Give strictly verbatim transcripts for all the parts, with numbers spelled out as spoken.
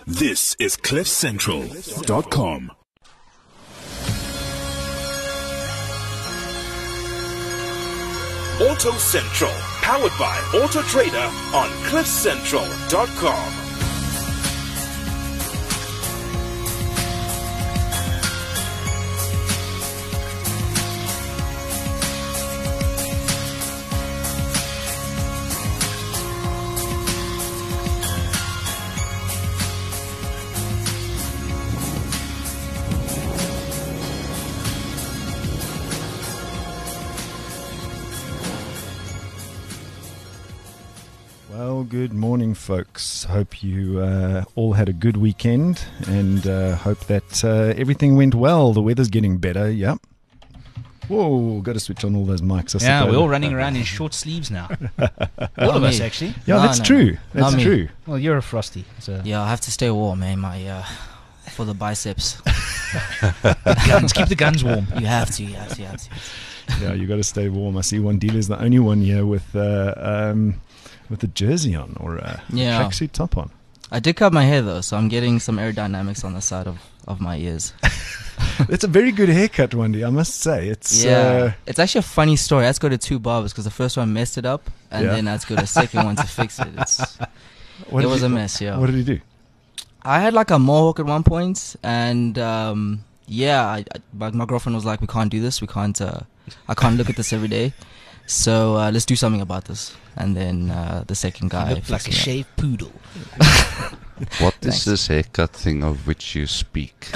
This is cliff central dot com. Auto Central, powered by Auto Trader on cliff central dot com. Well, good morning, folks. Hope you uh, all had a good weekend and uh, hope that uh, everything went well. The weather's getting better, yep. Whoa, got to switch on all those mics. I Yeah, suppose. we're all running around in short sleeves now. All of us, actually. Yeah, No, that's no, true. no. That's Not me. true. Well, you're a frosty. So. Yeah, I have to stay warm, man. My uh, for the biceps. Guns, keep the guns warm. You have to. You have to. You have to. Yeah, you got to stay warm. I see one dealer's the only one here with uh, um, with a jersey on or a Yeah. tracksuit top on. I did cut my hair though, so I'm getting some aerodynamics on the side of, of my ears. It's a very good haircut, Wendy, I must say. It's yeah, uh, it's actually a funny story. I had to go to two barbers because the first one messed it up, and Yeah. then I had to go to the second one to fix it. It's, what it did was he- a mess. Yeah, What did he do? I had like a mohawk at one point, and um, yeah, I, I, my, my girlfriend was like, "We can't do this. We can't. Uh, I can't look at this every day. So uh, let's do something about this." And then uh, the second guy You look like a fixed me up. shaved poodle. What Thanks. is this haircut thing of which you speak?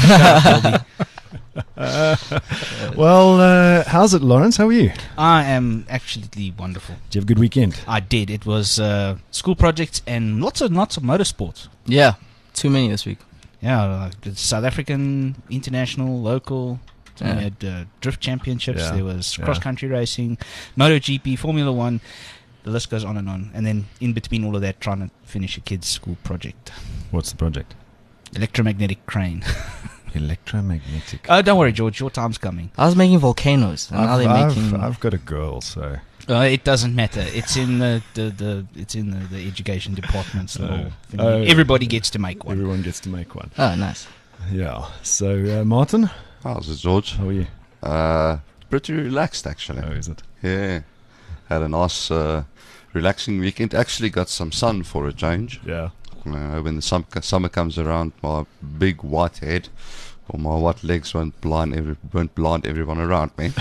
Well, uh, how's it, Lawrence? How are you? I am actually wonderful. Did you have a good weekend? I did. It was uh, school projects and lots and lots of motorsports. Yeah, too many this week. Yeah, uh, the South African, international, local. So Yeah. we had uh, drift championships. Yeah. There was Yeah. cross-country racing, MotoGP, Formula One. The list goes on and on. And then in between all of that, trying to finish a kid's school project. What's the project? Electromagnetic crane. Electromagnetic. Oh, don't worry, George. Your time's coming. I was making volcanoes, and now I've, they're I've, making. I've got a girl, so Uh, it doesn't matter. It's in the, the, the it's in the, the education department's Oh. little thing. Oh. Everybody gets to make one. everyone gets to make one. Oh, nice. Yeah. So, uh, Martin, How's it, George? how are you? Uh, pretty relaxed, actually. Oh, is it? Yeah. Had a nice, uh, relaxing weekend. Actually got some sun for a change. Yeah. Uh, when the sum- summer comes around, my big white head or my white legs won't blind, every- won't blind everyone around me.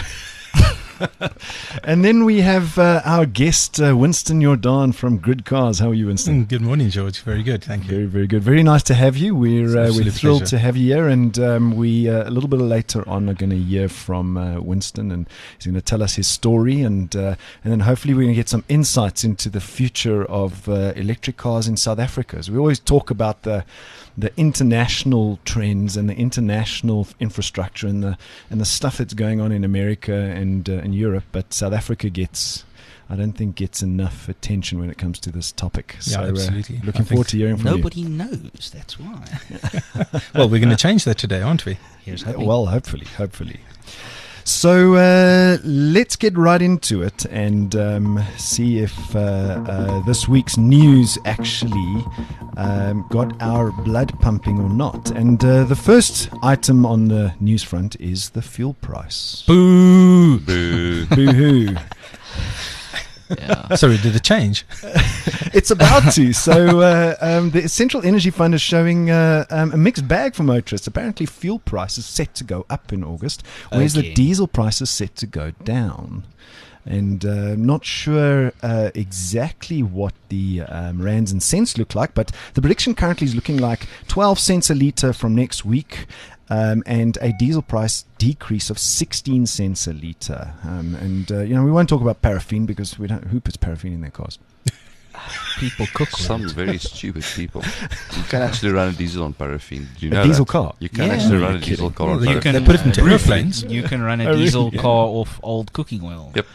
And then we have uh, our guest, uh, Winston Jordan from Grid Cars. How are you, Winston? Mm, Good morning, George. Very good, thank you. Very, very good. Very nice to have you. We're It's uh, an we're absolute thrilled pleasure. to have you here, and um, we uh, a little bit later on are going to hear from uh, Winston, and he's going to tell us his story, and uh, and then hopefully we're going to get some insights into the future of uh, electric cars in South Africa. So we always talk about the the international trends and the international infrastructure and the and the stuff that's going on in America and uh, in Europe, but South Africa gets. I don't think gets enough attention when it comes to this topic. Yeah, so, absolutely. Uh, I looking think forward to hearing from you. Nobody knows. That's why. Well, we're going to change that today, aren't we? Here's Uh, hoping. Well, hopefully, hopefully. So uh, let's get right into it and um, see if uh, uh, this week's news actually um, got our blood pumping or not. And uh, the first item on the news front is the fuel price. Boo! Boo. Boo-hoo. Yeah. Sorry, did it change? It's about to. So uh, um, the Central Energy Fund is showing uh, um, a mixed bag for motorists. Apparently, fuel prices set to go up in August, whereas the Okay. diesel price is set to go down. And uh, not sure uh, exactly what the um, rands and cents look like, but the prediction currently is looking like twelve cents a litre from next week. Um, and a diesel price decrease of sixteen cents a litre. Um, and, uh, you know, we won't talk about paraffin because we don't. Who puts paraffin in their cars? People cook with Some it. very stupid people. You can actually run a diesel on paraffin. Do you A know diesel that? car? You can Yeah. actually No, run a you're diesel kidding. car Well, on you paraffin. can- They put it into uh, airplanes. You can run a Oh, really? diesel Yeah. car off old cooking oil. Yep.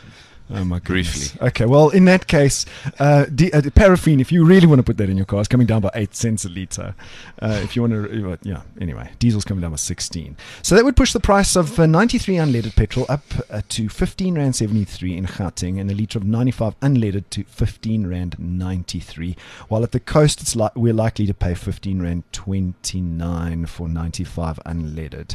Oh my goodness. Briefly. Okay, well, in that case, uh, di- uh, paraffin, if you really want to put that in your car, is coming down by eight cents a litre. Uh, if you want to, yeah, anyway, diesel's coming down by sixteen. So that would push the price of uh, ninety-three unleaded petrol up uh, to fifteen rand seventy-three in Gauteng, and a litre of ninety-five unleaded to fifteen rand ninety-three. While at the coast, it's li- we're likely to pay fifteen rand twenty-nine for ninety-five unleaded.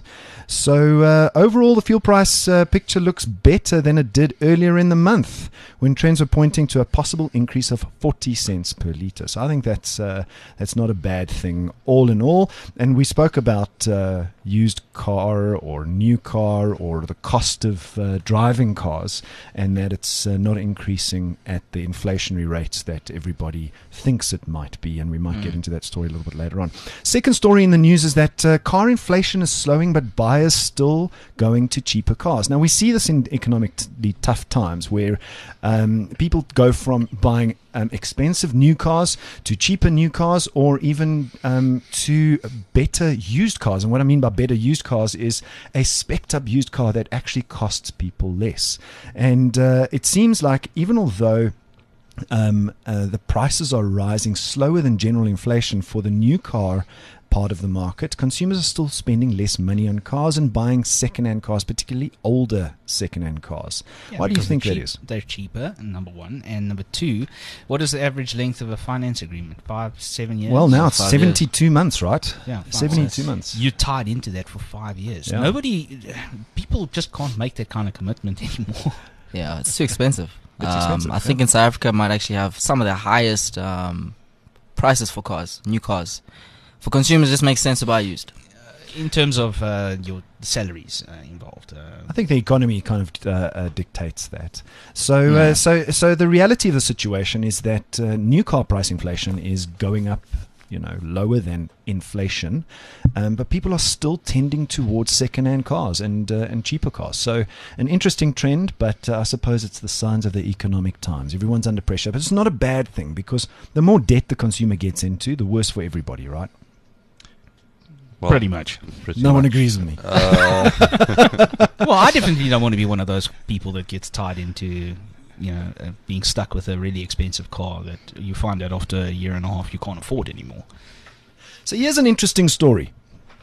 So uh, overall, the fuel price uh, picture looks better than it did earlier in the month, when trends were pointing to a possible increase of forty cents per litre. So I think that's uh, that's not a bad thing all in all. And we spoke about uh, used car or new car or the cost of uh, driving cars, and that it's uh, not increasing at the inflationary rates that everybody thinks it might be. And we might mm. get into that story a little bit later on. Second story in the news is that uh, car inflation is slowing, but buyers still going to cheaper cars. Now, we see this in economically tough times, where um, people go from buying um, expensive new cars to cheaper new cars, or even um, to better used cars. And what I mean by better used cars is a spec'd up used car that actually costs people less. And uh, it seems like, even although um, uh, the prices are rising slower than general inflation for the new car part of the market, consumers are still spending less money on cars and buying second-hand cars, particularly older second-hand cars. Yeah, Why do you think they're that cheap- is? They're cheaper, number one. And number two, what is the average length of a finance agreement? Five, seven years? Well, now it's Five seventy-two months, right? Yeah, five seventy-two years. months. You're tied into that for five years. Yeah. Nobody, people just can't make that kind of commitment anymore. Yeah, it's too expensive. It's um, expensive, I think yeah. in South Africa might actually have some of the highest um, prices for cars, new cars. For consumers, it just makes sense to buy used. In terms of uh, your salaries uh, involved. Uh, I think the economy kind of uh, uh, dictates that. So, Yeah. uh, so, so the reality of the situation is that uh, new car price inflation is going up, you know, lower than inflation, um, but people are still tending towards second-hand cars and uh, and cheaper cars. So, an interesting trend, but uh, I suppose it's the signs of the economic times. Everyone's under pressure, but it's not a bad thing, because the more debt the consumer gets into, the worse for everybody, right? Well, pretty much. pretty No one much. agrees with me. Uh, Well, I definitely don't want to be one of those people that gets tied into, you know, uh, being stuck with a really expensive car that you find out after a year and a half you can't afford anymore. So here's an interesting story.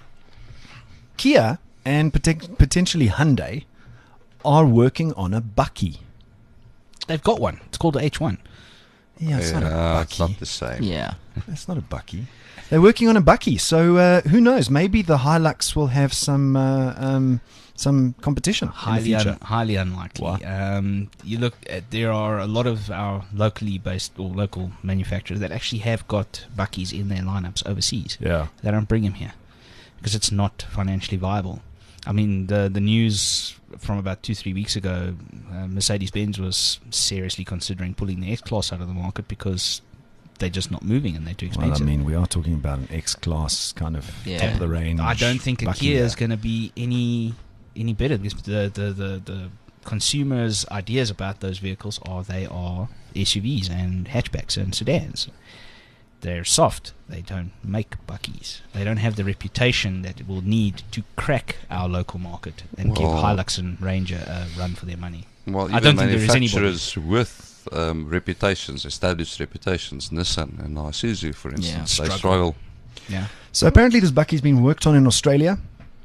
Kia and poten- potentially Hyundai are working on a bakkie. They've got one. It's called the H one. Yeah, it's not a yeah, it's bakkie. not the same. Yeah. It's not a bakkie. They're working on a bakkie, so uh, who knows? Maybe the Hilux will have some uh, um, some competition Highly, in the un- future. highly unlikely. Why? Um, you look at, there are a lot of our locally based or local manufacturers that actually have got bakkies in their lineups overseas. Yeah, They don't bring them here because it's not financially viable. I mean, the the news from about two, three weeks ago, uh, Mercedes-Benz was seriously considering pulling the S-Class out of the market because they're just not moving and they're too well, I expensive. mean, we are talking about an X-Class kind of Yeah. top of the range. I don't think a bakkie Kia there. is going to be any any better because the, the, the, the consumers' ideas about those vehicles are they are S U Vs and hatchbacks and sedans. They're soft. They don't make bakkies. They don't have the reputation that it will need to crack our local market and give Well- Hilux and Ranger a run for their money. Well, I even don't think there is anybody. manufacturers with um, reputations, established reputations, Nissan and Isuzu, for instance, they struggle. struggle. Yeah. So apparently this buckie's been worked on in Australia.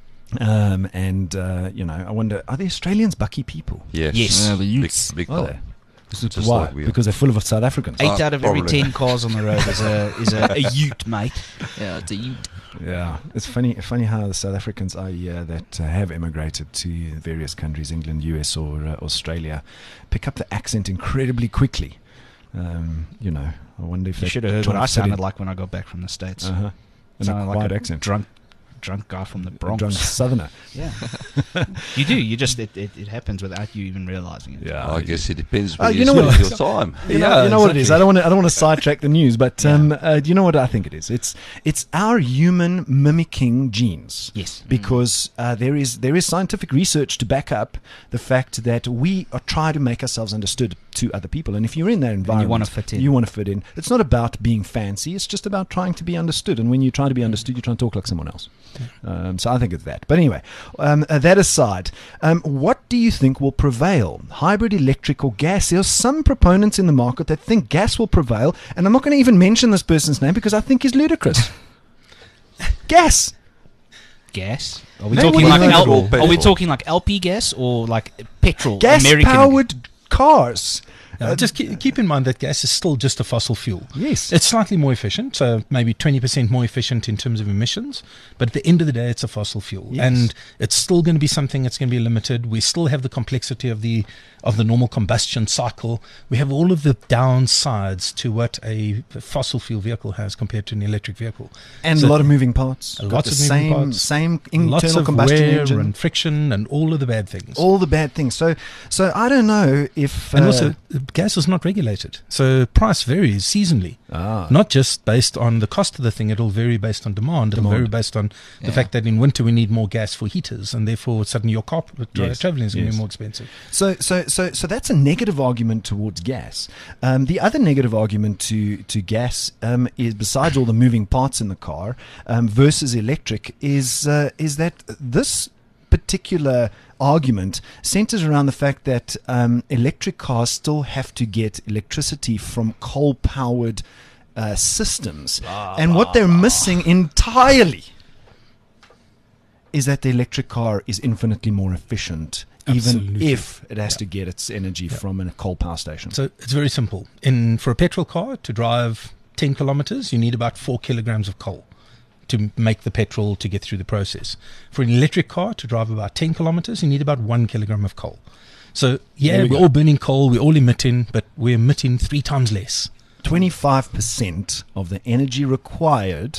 Um, and, uh, you know, I wonder, are the Australians bucky people? Yes. Yes. Yeah, the Big, youths. big Are time. they? This is Just why? like we are. Because they're full of South Africans. Eight Uh, out of every probably. ten cars on the road is a is a, a ute, mate. Yeah, it's a ute. Yeah, it's funny funny how the South Africans are here that uh, have immigrated to various countries, England, U S or uh, Australia, pick up the accent incredibly quickly. Um, you know, I wonder if You they should have heard try what to I fit sounded in- like when I got back from the States. Uh-huh. And a Sounded quiet like a accent. drunk, drunk guy from the A Bronx. drunk southerner. Yeah, you do. You just it, it, it happens without you even realizing it. Yeah, I guess it depends Oh, when you you know what spend it your time. You know, Yeah, you know what it is. exactly. I don't want to. I don't want to sidetrack the news, but Yeah. um, uh, do you know what I think it is? It's it's our human mimicking genes. Yes. Because uh, there is there is scientific research to back up the fact that we are trying to make ourselves understood to other people. And if you're in that environment, wanna fit in. You want to fit in. It's not about being fancy. It's just about trying to be understood. And when you're trying to be understood, you try and talk like someone else. Um, so I think it's that. But anyway, um, uh, that aside, um, what do you think will prevail? Hybrid, electric, or gas? There are some proponents in the market that think gas will prevail. And I'm not going to even mention this person's name because I think he's ludicrous. Gas. Gas? Are we No, talking what like do you think? L- Petrol. Are we talking like L P gas or like petrol? Gas American powered cars. Uh, just keep, keep in mind that gas is still just a fossil fuel. Yes. It's slightly more efficient, so maybe twenty percent more efficient in terms of emissions. But at the end of the day, it's a fossil fuel. Yes. And it's still going to be something that's going to be limited. We still have the complexity of the of the normal combustion cycle. We have all of the downsides to what a fossil fuel vehicle has compared to an electric vehicle. And So a lot of moving parts. a Got lot the of moving same, parts. Same Lots internal of combustion wear engine. and friction and all of the bad things. All the bad things. So, so I don't know if. and uh, also, uh, gas is not regulated. So price varies seasonally. ah, Not just based on the cost of the thing, it'll vary based on demand. It'll Demand. vary based on the Yeah. fact that in winter we need more gas for heaters, and therefore suddenly your car tra- Yes, traveling is going to yes. be more expensive. So, so, so, so that's a negative argument towards gas. Um, the other negative argument to to gas um, is, besides all the moving parts in the car um, versus electric, is uh, is that this particular argument centers around the fact that um, electric cars still have to get electricity from coal-powered uh, systems, and what they're missing entirely is that the electric car is infinitely more efficient, even Absolutely. if it has Yeah. to get its energy Yeah. from a coal power station. So it's very simple. In for a petrol car to drive ten kilometers, you need about four kilograms of coal to make the petrol to get through the process. For an electric car to drive about ten kilometers, you need about one kilogram of coal. So yeah, There we we're go. all burning coal, we're all emitting, but we're emitting three times less. twenty-five percent of the energy required,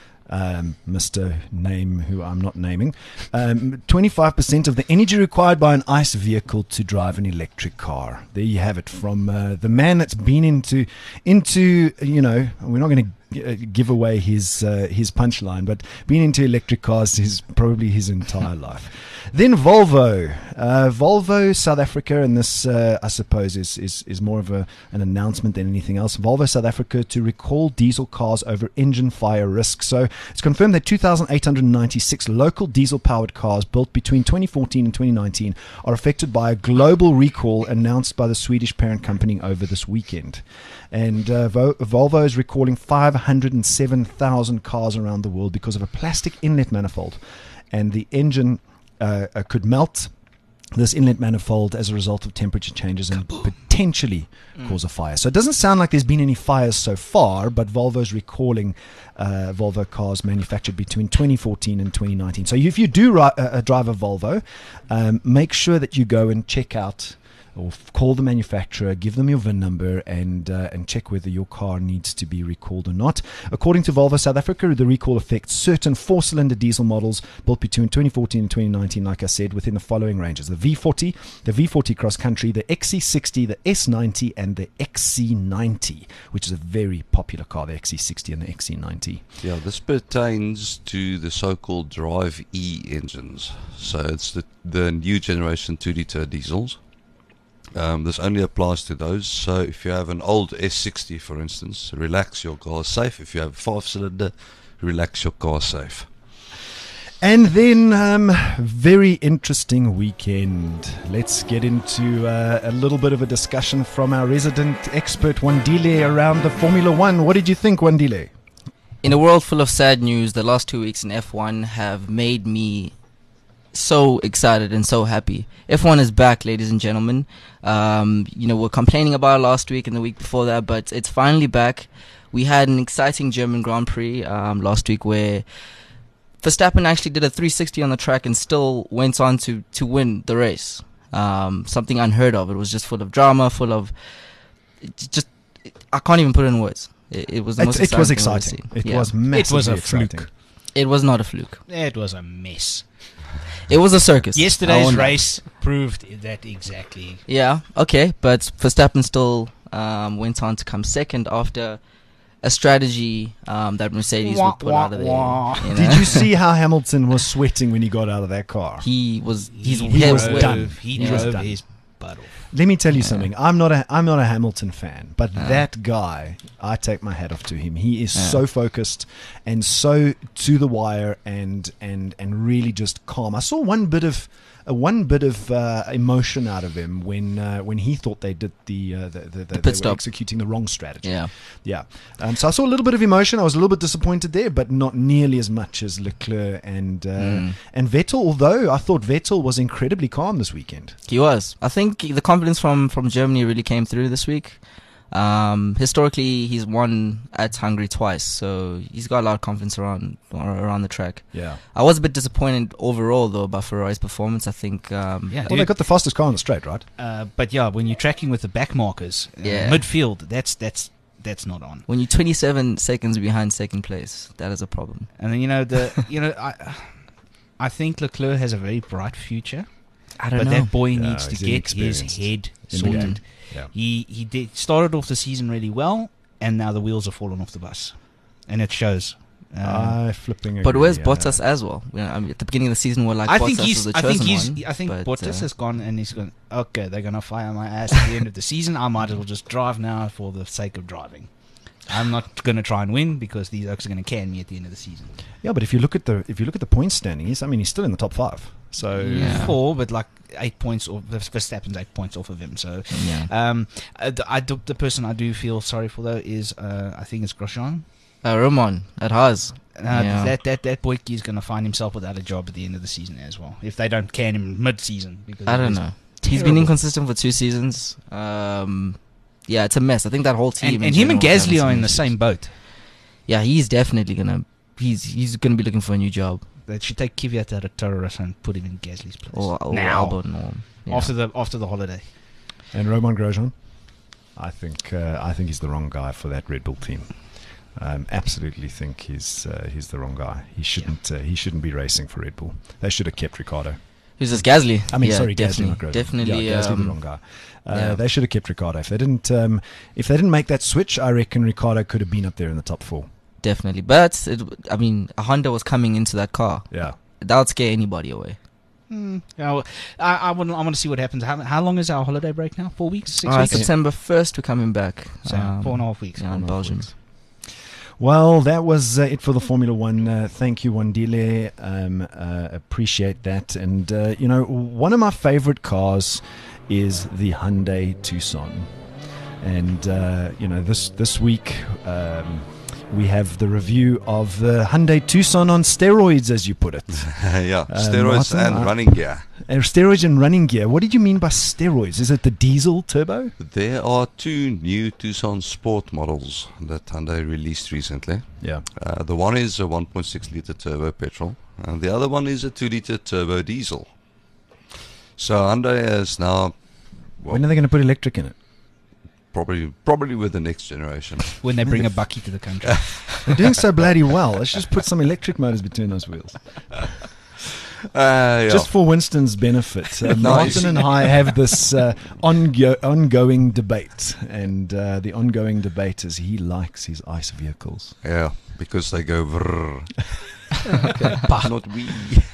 um, Mister Name, who I'm not naming, um, twenty-five percent of the energy required by an ICE vehicle to drive an electric car. There you have it, from uh, the man that's been into, into you know, we're not going to give away his uh, his punchline, but being into electric cars is probably his entire life. Then Volvo, uh, Volvo South Africa, and this uh, I suppose is, is is more of a an announcement than anything else. Volvo South Africa to recall diesel cars over engine fire risk. So it's confirmed that two thousand eight hundred ninety-six local diesel-powered cars built between twenty fourteen and twenty nineteen are affected by a global recall announced by the Swedish parent company over this weekend. And uh, Vo- Volvo is recalling five hundred seven thousand cars around the world because of a plastic inlet manifold, and the engine uh, uh, could melt this inlet manifold as a result of temperature changes and potentially Mm. cause a fire. So it doesn't sound like there's been any fires so far, but Volvo's recalling uh, Volvo cars manufactured between twenty fourteen and twenty nineteen. So if you do ri- uh, drive a Volvo, um, make sure that you go and check out or f- call the manufacturer, give them your V I N number, and uh, and check whether your car needs to be recalled or not. According to Volvo South Africa, the recall affects certain four-cylinder diesel models built between twenty fourteen and twenty nineteen, like I said, within the following ranges: the V forty, the V forty Cross Country, the X C sixty, the S ninety, and the X C ninety, which is a very popular car, the X C sixty and the X C ninety. Yeah, this pertains to the so-called Drive E engines. So it's the, the new generation two litre diesels. Um, this only applies to those. So if you have an old S sixty, for instance, relax, your car is safe. If you have a five-cylinder, relax, your car is safe. And then, um, very interesting weekend. Let's get into uh, a little bit of a discussion from our resident expert, Wandile, around the Formula One. What did you think, Wandile? In a world full of sad news, the last two weeks in F one have made me so excited and so happy. F one is back, ladies and gentlemen. Um, you know, we're complaining about it last week and the week before that, but it's finally back. We had an exciting German Grand Prix um, last week where Verstappen actually did a three sixty on the track and still went on to, to win the race. Um, something unheard of. It was just full of drama, full of... It just... I can't even put it in words. It, it was the It, most it was exciting exciting. thing I've ever seen. It Yeah. was massively was a exciting. fluke. It was not a fluke. It was a mess. It was a circus. I Yesterday's own that. race proved that exactly. Yeah, okay, but Verstappen still um, went on to come second after a strategy um, that Mercedes Wah, would put wah, out of there. wah. you know? Did you see how Hamilton was sweating when he got out of that car? He was. His he head was was drove, done. He He was drove done. his butt off. Let me tell you Yeah. something. I'm not a I'm not a Hamilton fan, but Yeah. that guy, I take my hat off to him. He is Yeah. so focused and so to the wire and and and really just calm. I saw one bit of uh, one bit of uh, emotion out of him when uh, when he thought they did the uh, the, the, the, they pit were stop. executing the wrong strategy. Yeah. Yeah. Um, so I saw a little bit of emotion. I was a little bit disappointed there, but not nearly as much as Leclerc and uh, Mm. and Vettel. Although I thought Vettel was incredibly calm this weekend. He was. I think the confidence from, from Germany really came through this week. Um, historically, he's won at Hungary twice, so he's got a lot of confidence around around the track. Yeah. I was a bit disappointed overall, though, about Ferrari's performance. I think, um, Yeah. Well, they got the fastest car on the straight, right? Uh, but yeah, when you're tracking with the back markers, uh, Yeah. midfield, that's that's that's not on. when you're twenty-seven seconds behind second place, that is a problem. And then you know the you know I I think Leclerc has a very bright future, I don't but know. that boy Yeah, needs to he's get his inexperienced head in the sorted. game. Yeah. He he did started off the season really well, and now the wheels are falling off the bus, and it shows. Um, I flipping agree. But where's yeah. Bottas as well? You know, I mean, at the beginning of the season, we're like, I Bottas think is he's. the I chosen think he's. one. I think but, Bottas uh, has gone, and he's going. Okay, they're going to fire my ass at the end of the season. I might as well just drive now for the sake of driving. I'm not going to try and win because these oaks are going to can me at the end of the season. Yeah, but if you look at the if you look at the point standing, he's I mean he's still in the top five. So Yeah. Four, but like eight points off. Verstappen's eight points off of him. So, yeah. um, I, I do, the person I do feel sorry for though is uh, I think it's Grosjean. Uh, Roman at Haas. Uh, Yeah. That that that boyki is going to find himself without a job at the end of the season as well. If they don't can him mid-season, because I it don't is know. He's been terrible. inconsistent for two seasons. Um, yeah, it's a mess. I think that whole team. And, in and him and general is Gasly having are in the issues. same boat. Yeah, he's definitely gonna. He's he's gonna be looking for a new job, They should take Kvyat out of Torres and put him in Gasly's place or, or now Albon, or yeah. after the after the holiday. and Roman Grosjean, I think uh, I think he's the wrong guy for that Red Bull team. Um, absolutely think he's uh, he's the wrong guy. He shouldn't uh, he shouldn't be racing for Red Bull. They should have kept Ricardo. Who's this Gasly? I mean, yeah, sorry, Gasly, definitely, not Grosjean. definitely. yeah, Gasly um, the wrong guy. Uh, yeah. They should have kept Ricardo. If they didn't, um, if they didn't make that switch, I reckon Ricardo could have been up there in the top four. Definitely, but it, I mean, a Honda was coming into that car. Yeah. That would scare anybody away. Hmm. Yeah, well, I I want I want to see what happens. How, how long is our holiday break now? Four weeks? Six Uh, weeks? September first, we're coming back. So um, four and a half weeks. Yeah, Four in and a half Belgium. weeks. Well, that was uh, it for the Formula One. Uh, thank you, Wandile. Um, uh, appreciate that. And, uh, you know, one of my favorite cars is the Hyundai Tucson. And, uh, you know, this, this week um, we have the review of the Hyundai Tucson on steroids, as you put it. yeah, Uh, steroids Martin, and I- running gear. Uh, steroids and running gear. What did you mean by steroids? Is it the diesel turbo? There are two new Tucson Sport models that Hyundai released recently. Yeah. Uh, the one is a one point six litre turbo petrol, and the other one is a two litre turbo diesel. So Hyundai is now well, When are they going to put electric in it? probably probably with the next generation. When they bring a bucky to the country. They're doing so bloody well. Let's just put some electric motors between those wheels. Uh, yeah. Just for Winston's benefit, uh, Nice. Martin and I have this uh, ongo- ongoing debate, and uh, the ongoing debate is he likes his ICE vehicles. yeah, because they go vrrr. Not we.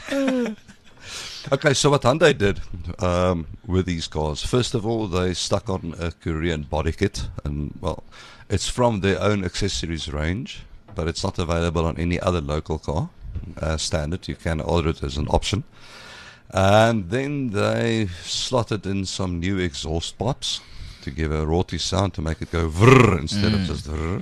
Okay, so what Hyundai did um, with these cars, first of all, they stuck on a Korean body kit, and well, it's from their own accessories range, but it's not available on any other local car. Uh, standard, you can order it as an option. And then they slotted in some new exhaust pipes to give a raughty sound to make it go vrrr instead of just vrrr.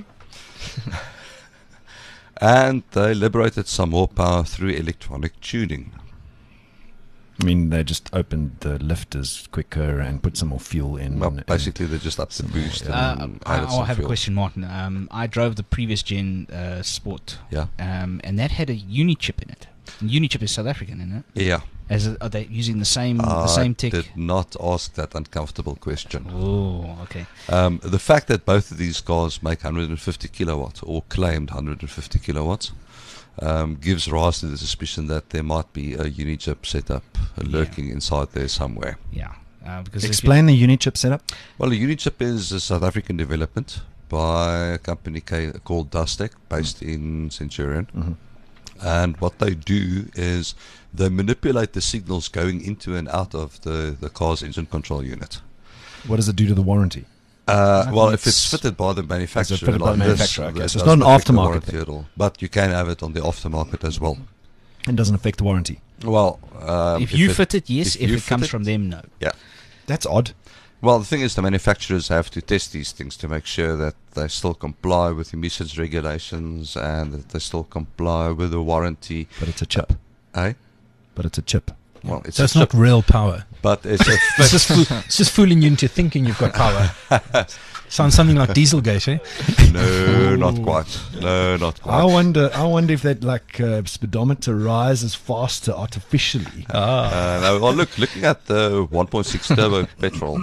And they liberated some more power through electronic tuning. I mean, they just opened the lifters quicker and put some more fuel in. Well, and- basically, they just upped the some more, boost. yeah. And Uh, I, added I'll some have fuel. a question, Martin. Um, I drove the previous gen uh, Sport, Yeah, um, and that had a Unichip in it. And Unichip is South African, isn't it? yeah. As a, are they using the same the I same tech? did not ask that uncomfortable question. Oh, okay. Um, the fact that both of these cars make one hundred fifty kilowatts or claimed one hundred fifty kilowatts um, gives rise to the suspicion that there might be a Unichip setup lurking inside there somewhere. Yeah. Uh, because if you- Explain the Unichip setup. Well, a Unichip is a South African development by a company ca- called Dustec, based in Centurion. Mm-hmm. And what they do is they manipulate the signals going into and out of the, the car's engine control unit. What does it do to the warranty? Uh, I well, think if it's it's- fitted by the manufacturer, fitted by like the this, manufacturer, okay, it so it's doesn't not an affect the aftermarket warranty thing. at all. But you can have it on the aftermarket as well. It doesn't affect the warranty. Well, um, if you it, fit it, yes. if If, you it fit comes it- from them, no. That's odd. well, the thing is, the manufacturers have to test these things to make sure that they still comply with emissions regulations and that they still comply with the warranty. But it's a chip. Eh? But it's a chip. Well, it's So a it's not chip, real power. but it's a It's just, fool- it's just fooling you into thinking you've got power. Sounds something like Dieselgate, eh? no, not quite. No, not I quite. wonder. I wonder if that like uh, speedometer rises faster artificially. Ah. Uh, no, well, look, looking at the one point six turbo petrol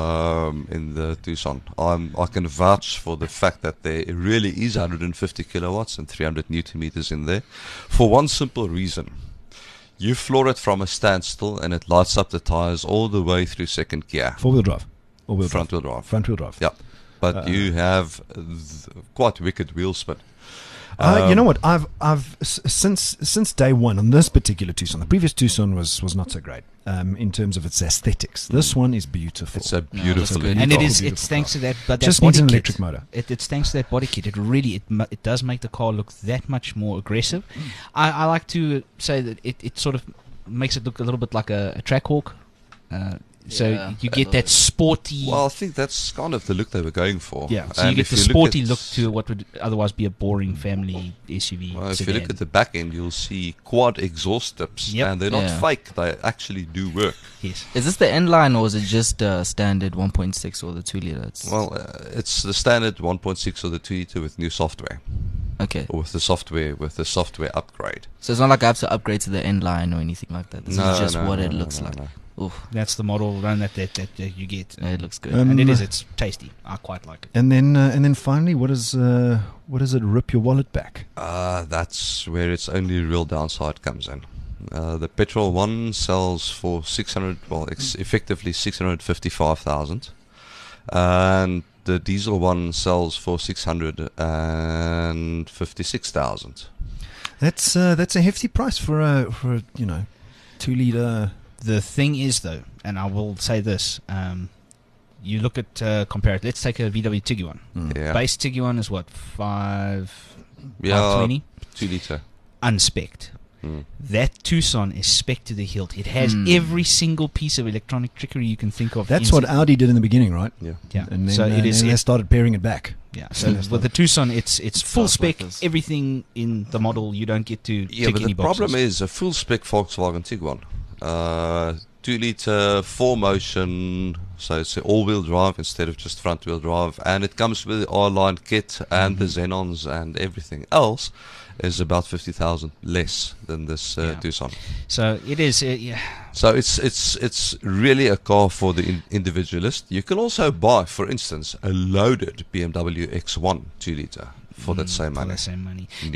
um, in the Tucson, I'm, I can vouch for the fact that there really is one hundred fifty kilowatts and three hundred newton meters in there, for one simple reason. You floor it from a standstill and it lights up the tires all the way through second gear, Four wheel drive. Or wheel front drive. wheel drive. Front wheel drive. Yeah. But Uh, you have th- quite wicked wheel spin. Uh, you Um, know what? I've I've s- since since day one on this particular Tucson. The previous Tucson was was not so great um, in terms of its aesthetics. This one is beautiful. It's a that's beautiful good. And it Beautiful, is. beautiful It's thanks to that. But that Just needs body an kit. electric motor. It, it's thanks to that body kit. It really it mu- it does make the car look that much more aggressive. I, I like to say that it, it sort of makes it look a little bit like a, a Trackhawk. Uh, so Yeah. you get that sporty. Well, I think that's kind of the look they were going for. yeah. So you And get if the you look sporty at- look to what would otherwise be a boring family S U V. Well, if sedan. you look at the back end, you'll see quad exhaust tips, Yep. and they're not Yeah. fake. They actually do work. yes. Is this the end line or is it just uh, standard one point six or the two liter? It's, Well, uh, it's the standard one point six or the two liter with new software, okay. or with the software with the software upgrade. So it's not like I have to upgrade to the end line or anything like that. This No, is just no, what no, it no, looks no, like. no. Oof, That's the model run that that, that, that you get. it looks good. Um, and it is. It's tasty. I quite like it. And then uh, and then finally, what is uh, what does it rip your wallet back? Uh, that's where its only real downside comes in. Uh, the petrol one sells for six hundred. Well, it's effectively six hundred fifty-five thousand, and the diesel one sells for six hundred and fifty-six thousand. That's uh, that's a hefty price for a for a, you know two liter. The thing is, though, and I will say this: um, you look at uh, compare it. Let's take a V W Tiguan. Mm. Yeah, Base Tiguan is what five, yeah, five twenty, two liter. unspec'd. Mm. That Tucson is spec to the hilt. It has Hmm. every single piece of electronic trickery you can think of. That's what inside. Audi did in the beginning, right? Yeah. Yeah. And then, so uh, it is. and they It, started paring it back. yeah. So That's with the Tucson, it's it's full Sounds like spec. this. Everything in the model. You don't get to Yeah, tick but any the boxes. problem is a full spec Volkswagen Tiguan, uh, two liter, four motion, so it's all wheel drive instead of just front wheel drive, and it comes with the R line kit and the Xenons and everything else. Is about fifty thousand less than this uh, Yeah. Tucson. So it is. Uh, yeah. So it's it's it's really a car for the in- individualist. You can also buy, for instance, a loaded B M W X one two liter for that Mm, same for money. that same money. Indeed.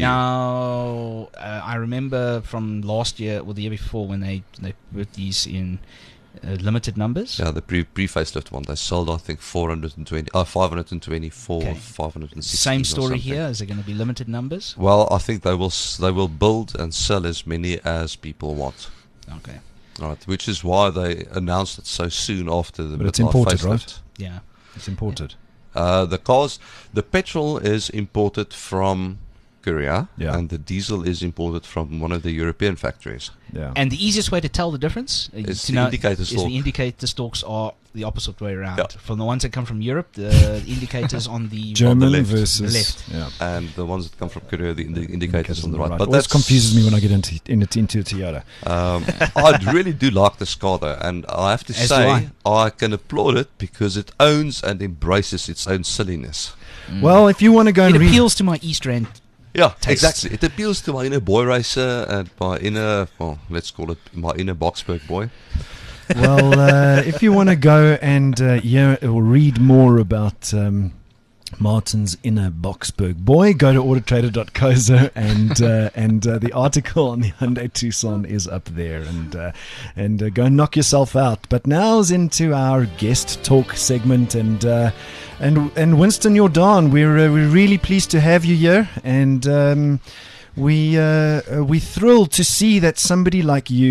Now, uh, I remember from last year or the year before when they they put these in uh, limited numbers. Yeah, the pre pre facelift one they sold, I think, four hundred twenty, uh, five hundred twenty-four, Okay. five hundred sixty. Same story here. Is it going to be limited numbers? Well, I think they will s- they will build and sell as many as people want. Okay. All right, which is why they announced it so soon after the But it's midlife imported, facelift. right? Yeah. It's imported. Uh, the cars, the petrol is imported from Korea, Yeah. and the diesel is imported from one of the European factories. Yeah. And the easiest way to tell the difference uh, It's to the know indicator is stalk. the indicator stalks are the opposite way around. Yeah. From the ones that come from Europe, the indicators on the German left. versus The left. Yeah. And the ones that come from Korea, the indi- indicators on the right. But But always that confuses me when I get into into, into a Toyota. Um, I really do like this car though, and I have to As do say I can applaud it because it owns and embraces its own silliness. Mm. Well, if you want to go It and read, appeals to my East Rand. Yeah, Taste. exactly. It appeals to my inner boy racer and my inner, well, let's call it my inner Boxburg boy. well, uh, if you want to go and uh, hear or read more about um, Martin's inner Boxburg boy, go to autotrader dot co za and uh, and uh, the article on the Hyundai Tucson is up there, and uh, and uh, go and knock yourself out. But now's into our guest talk segment, and uh, and and Winston Jordan, we're uh, we're really pleased to have you here, and. Um, We uh, uh, we're thrilled to see that somebody like you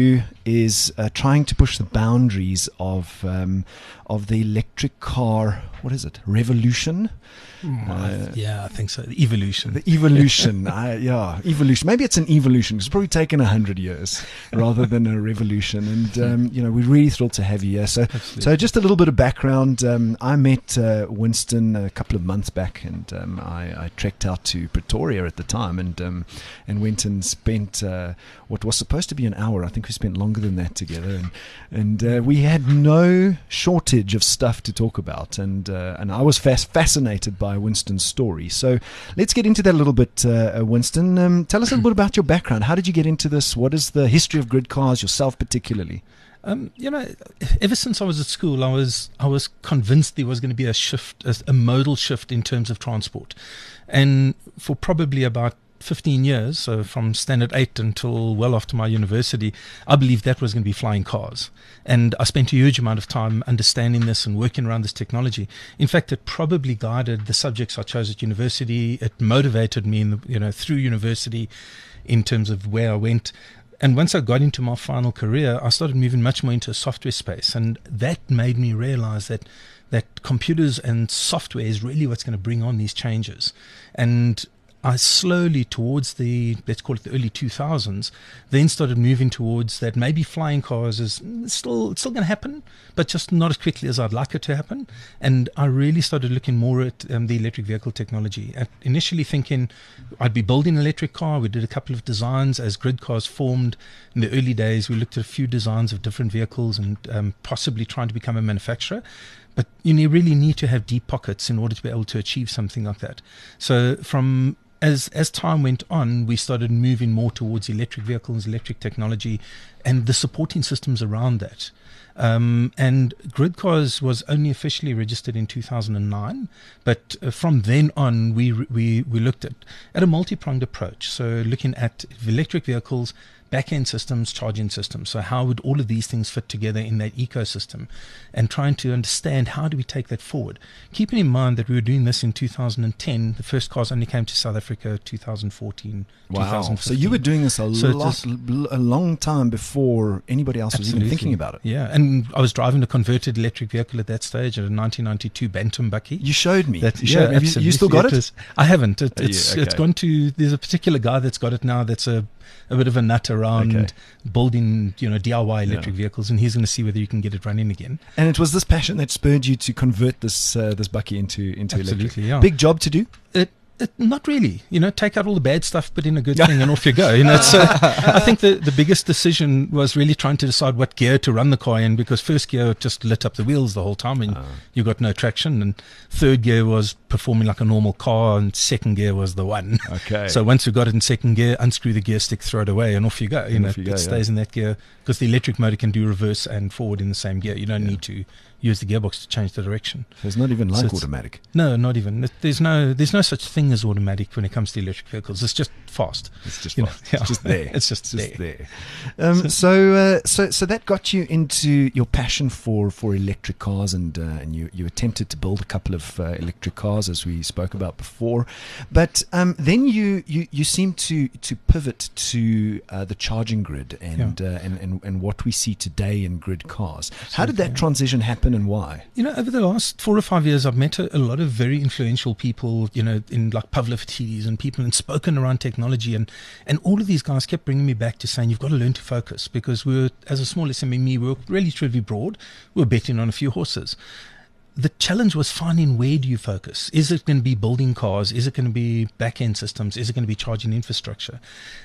is uh, trying to push the boundaries of um, of the electric car. What is it? Revolution. Mm, Uh, I- yeah, I think so. The evolution. The evolution, uh, yeah, evolution. Maybe it's an evolution. It's probably taken a hundred years rather than a revolution. And um, you know, we're really thrilled to have you here. So, Absolutely. so just a little bit of background. Um, I met uh, Winston a couple of months back, and um, I, I trekked out to Pretoria at the time, and um, and went and spent uh, what was supposed to be an hour. I think we spent longer than that together, and and uh, we had no shortage of stuff to talk about, and uh, and I was fas- fascinated by Winston's story. So let's get into that a little bit, uh, uh, Winston. Um, tell us a little bit about your background. How did you get into this? What is the history of grid cars, yourself particularly? Um, you know, ever since I was at school, I was I was convinced there was going to be a shift, a, a modal shift in terms of transport, and for probably about fifteen years, so from standard eight until well after my university, I believed that was going to be flying cars. And I spent a huge amount of time understanding this and working around this technology. In fact, it probably guided the subjects I chose at university. It motivated me, in the, you know, through university in terms of where I went. And once I got into my final career, I started moving much more into a software space. And that made me realize that that computers and software is really what's going to bring on these changes. And I slowly, towards the, let's call it the early two thousands, then started moving towards that maybe flying cars is still it's still going to happen, but just not as quickly as I'd like it to happen. And I really started looking more at um, the electric vehicle technology. At initially thinking I'd be building an electric car. We did a couple of designs as grid cars formed. In the early days, we looked at a few designs of different vehicles and um, possibly trying to become a manufacturer. But you ne- really need to have deep pockets in order to be able to achieve something like that. So from As as time went on, we started moving more towards electric vehicles, electric technology, and the supporting systems around that. Um, and grid cars was only officially registered in two thousand nine, but uh, from then on, we we we looked at at a multi-pronged approach. So looking at electric vehicles, back-end systems, charging systems. So how would all of these things fit together in that ecosystem, and trying to understand how do we take that forward. Keeping in mind that we were doing this in two thousand ten, the first cars only came to South Africa two thousand fourteen. Wow! So you were doing this a So it lot, was- a long time before anybody else was even Absolutely. thinking about it. Yeah, and I was driving a converted electric vehicle at that stage, at a nineteen ninety-two Bantam Bucky. You showed me. That, you, showed me. Have you, you still got it? was- I haven't. It, Oh, yeah, it's okay. it's gone to. There's a particular guy that's got it now. That's a a bit of a nut around Okay. building, you know, D I Y electric Yeah. vehicles, and he's going to see whether you can get it running again. And it was this passion that spurred you to convert this uh, this Bucky into into electric. Absolutely, yeah. Big job to do. It, it, not really. You know, take out all the bad stuff, put in a good thing, and off you go. You know, so I think the, the biggest decision was really trying to decide what gear to run the car in, because first gear just lit up the wheels the whole time, and Ah. you got no traction. And third gear was performing like a normal car, and second gear was the one. Okay. So once you got it in second gear, unscrew the gear stick, throw it away, and off you go. You And know, off you it go, stays yeah. in that gear, because the electric motor can do reverse and forward in the same gear. You don't Yeah. need to use the gearbox to change the direction. So it's not even So like it's- automatic. No, not even. There's no there's no such thing as automatic when it comes to electric vehicles. It's just fast. It's just You know, fast. yeah. It's just there. It's just It's there. there. Um, so, uh, so, so that got you into your passion for, for electric cars, and uh, and you, you attempted to build a couple of uh, electric cars, as we spoke about before. But um, then you, you, you seem to to pivot to uh, the charging grid and, uh, and and and what we see today in grid cars. How did that Absolutely. transition happen, and why? You know, over the last four or five years, I've met a, a lot of very influential people, you know, in like Pavlo Fatidis and people, and spoken around technology. And, and all of these guys kept bringing me back to saying, you've got to learn to focus, because we were, as a small S M E, we were relatively broad. We were betting on a few horses. The challenge was finding, where do you focus? Is it going to be building cars? Is it going to be back-end systems? Is it going to be charging infrastructure?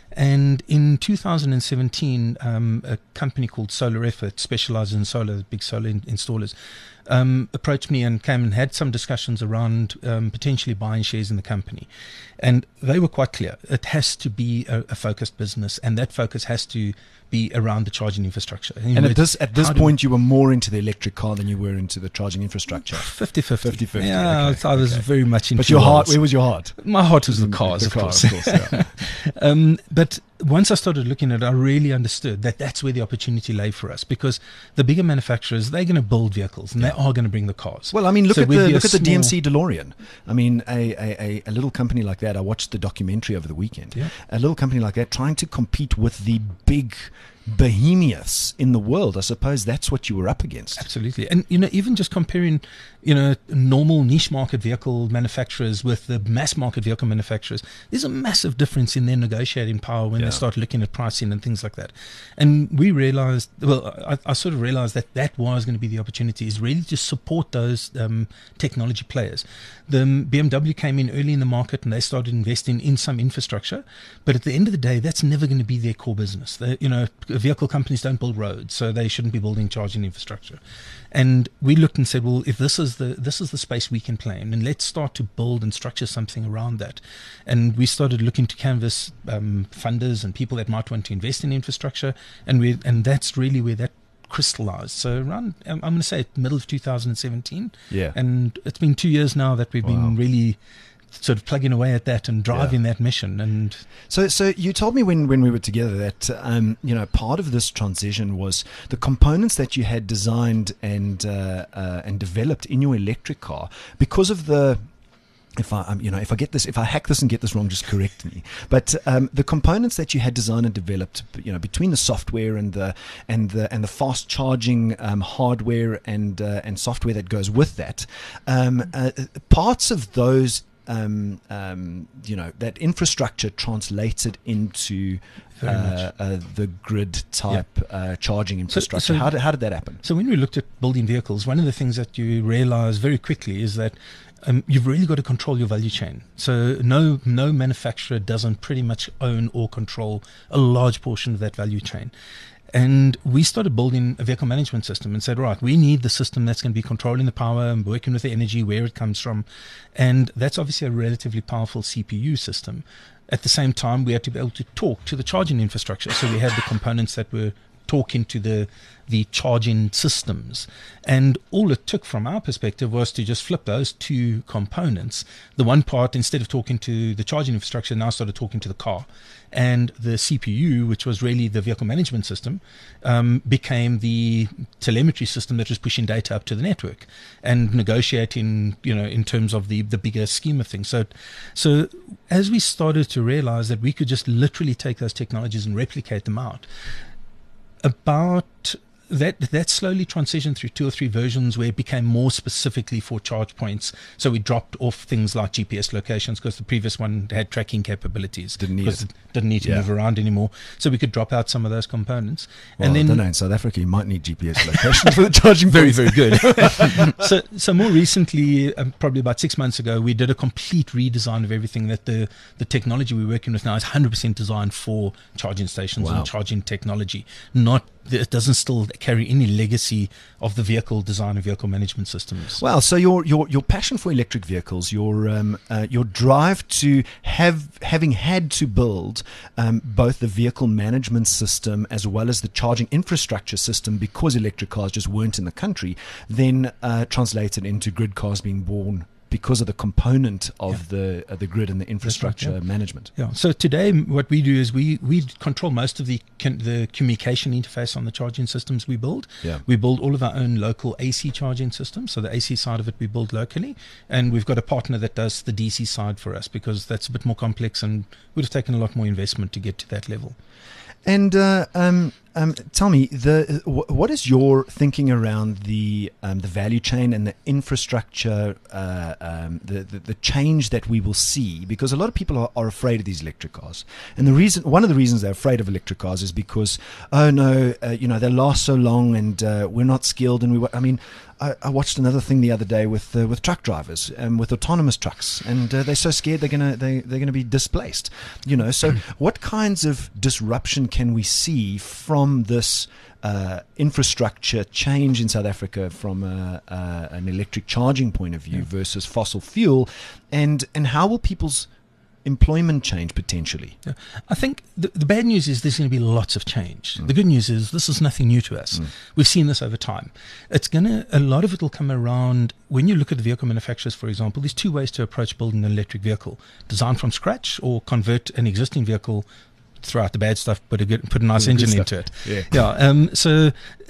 And in two thousand seventeen, um, a company called Solar Effort, specializes in solar, big solar in- installers, um, approached me and came and had some discussions around um, potentially buying shares in the company. And they were quite clear. It has to be a, a focused business, and that focus has to be around the charging infrastructure. In And words, at this at this how do we- point, you were more into the electric car than you were into the charging infrastructure. fifty-fifty. fifty-fifty, Yeah, okay, I was okay. very much into But your heart, worlds. where was your heart? My heart was the cars, The of car, course. of course, yeah. um, but once I started looking at it, I really understood that that's where the opportunity lay for us, because the bigger manufacturers, they're going to build vehicles, and they are going to bring the cars. Well, I mean, look So at we'd the be a look at the small- D M C DeLorean. I mean, a, a, a, a little company like that. I watched the documentary over the weekend. Yeah. A little company like that trying to compete with the big behemoths in the world. I suppose that's what you were up against. Absolutely. And, you know, even just comparing, you know, normal niche market vehicle manufacturers with the mass market vehicle manufacturers, there's a massive difference in their negotiating power when Yeah. they start looking at pricing and things like that. And we realized, well, I, I sort of realized that that was going to be the opportunity, is really to support those um, technology players. The um, B M W came in early in the market and they started investing in some infrastructure. But at the end of the day, that's never going to be their core business. They, you know, vehicle companies don't build roads, so they shouldn't be building charging infrastructure. And we looked and said, well, if this is the this is the space we can play in, and let's start to build and structure something around that. And we started looking to canvas um, funders and people that might want to invest in infrastructure, and we and that's really where that crystallized. So around, I'm going to say middle of two thousand seventeen, Yeah. and it's been two years now that we've Wow. been really sort of plugging away at that and driving that mission. And So, so you told me when, when we were together that um, you know, part of this transition was the components that you had designed and uh, uh, and developed in your electric car, because of the. If I, um, you know, if I get this, if I hack this and get this wrong, just correct me. But um, the components that you had designed and developed, you know, between the software and the and the and the fast charging um, hardware and uh, and software that goes with that, um, uh, parts of those. Um, um, you know, that infrastructure translated into Very uh, much. uh, the grid type uh, charging infrastructure. so- how did how did that happen? So when we looked at building vehicles, one of the things that you realize very quickly is that um, you've really got to control your value chain. So no no manufacturer doesn't pretty much own or control a large portion of that value chain. And we started building a vehicle management system and said, right, we need the system that's going to be controlling the power and working with the energy, where it comes from. And that's obviously a relatively powerful C P U system. At the same time, we had to be able to talk to the charging infrastructure. So we had the components that were talking to the the charging systems. And all it took from our perspective was to just flip those two components. The one part, instead of talking to the charging infrastructure, now started talking to the car. And the C P U, which was really the vehicle management system, um, became the telemetry system that was pushing data up to the network and negotiating, you know, in terms of the, the bigger scheme of things. So, so as we started to realize that we could just literally take those technologies and replicate them out, about that that slowly transitioned through two or three versions where it became more specifically for charge points. So we dropped off things like G P S locations because the previous one had tracking capabilities. Didn't need because it. Didn't need to Yeah. move around anymore. So we could drop out some of those components. Well, and then I don't know. In South Africa, you might need G P S locations for the charging. very, points. very good. so, so more recently, um, probably about six months ago, we did a complete redesign of everything. That the the technology we're working with now is one hundred percent designed for charging stations Wow. and charging technology. Not it doesn't still carry any legacy of the vehicle design and vehicle management systems. Well, so your your your passion for electric vehicles, your um, uh, your drive to have having had to build um, both the vehicle management system as well as the charging infrastructure system because electric cars just weren't in the country, then uh, translated into grid cars being born because of the component of the uh, the grid and the infrastructure yeah. management. Yeah. So today, m- what we do is we, we control most of the con- the communication interface on the charging systems we build. Yeah. We build all of our own local A C charging systems. So the A C side of it we build locally, and we've got a partner that does the D C side for us because that's a bit more complex and would have taken a lot more investment to get to that level. And uh, um, um, tell me, the w- what is your thinking around the um, the value chain and the infrastructure, uh, um, the, the the change that we will see? Because a lot of people are, are afraid of these electric cars, and the reason, one of the reasons they're afraid of electric cars is because, oh no, uh, you know, they last so long, and uh, we're not skilled, and we. I mean. I, I watched another thing the other day with uh, with truck drivers and um, with autonomous trucks, and uh, they're so scared they're gonna they they're gonna be displaced, you know. So, what kinds of disruption can we see from this uh, infrastructure change in South Africa from a, uh, an electric charging point of view Yeah. versus fossil fuel, and and how will people's employment change potentially? Yeah. I think the, the bad news is there's going to be lots of change. Mm. The good news is this is nothing new to us. Mm. We've seen this over time. It's going to, a lot of it will come around when you look at the vehicle manufacturers, for example. There's two ways to approach building an electric vehicle: design from scratch or convert an existing vehicle, throw out the bad stuff, put a good, put a nice Good engine stuff. into it. Yeah. Yeah. Um, so, and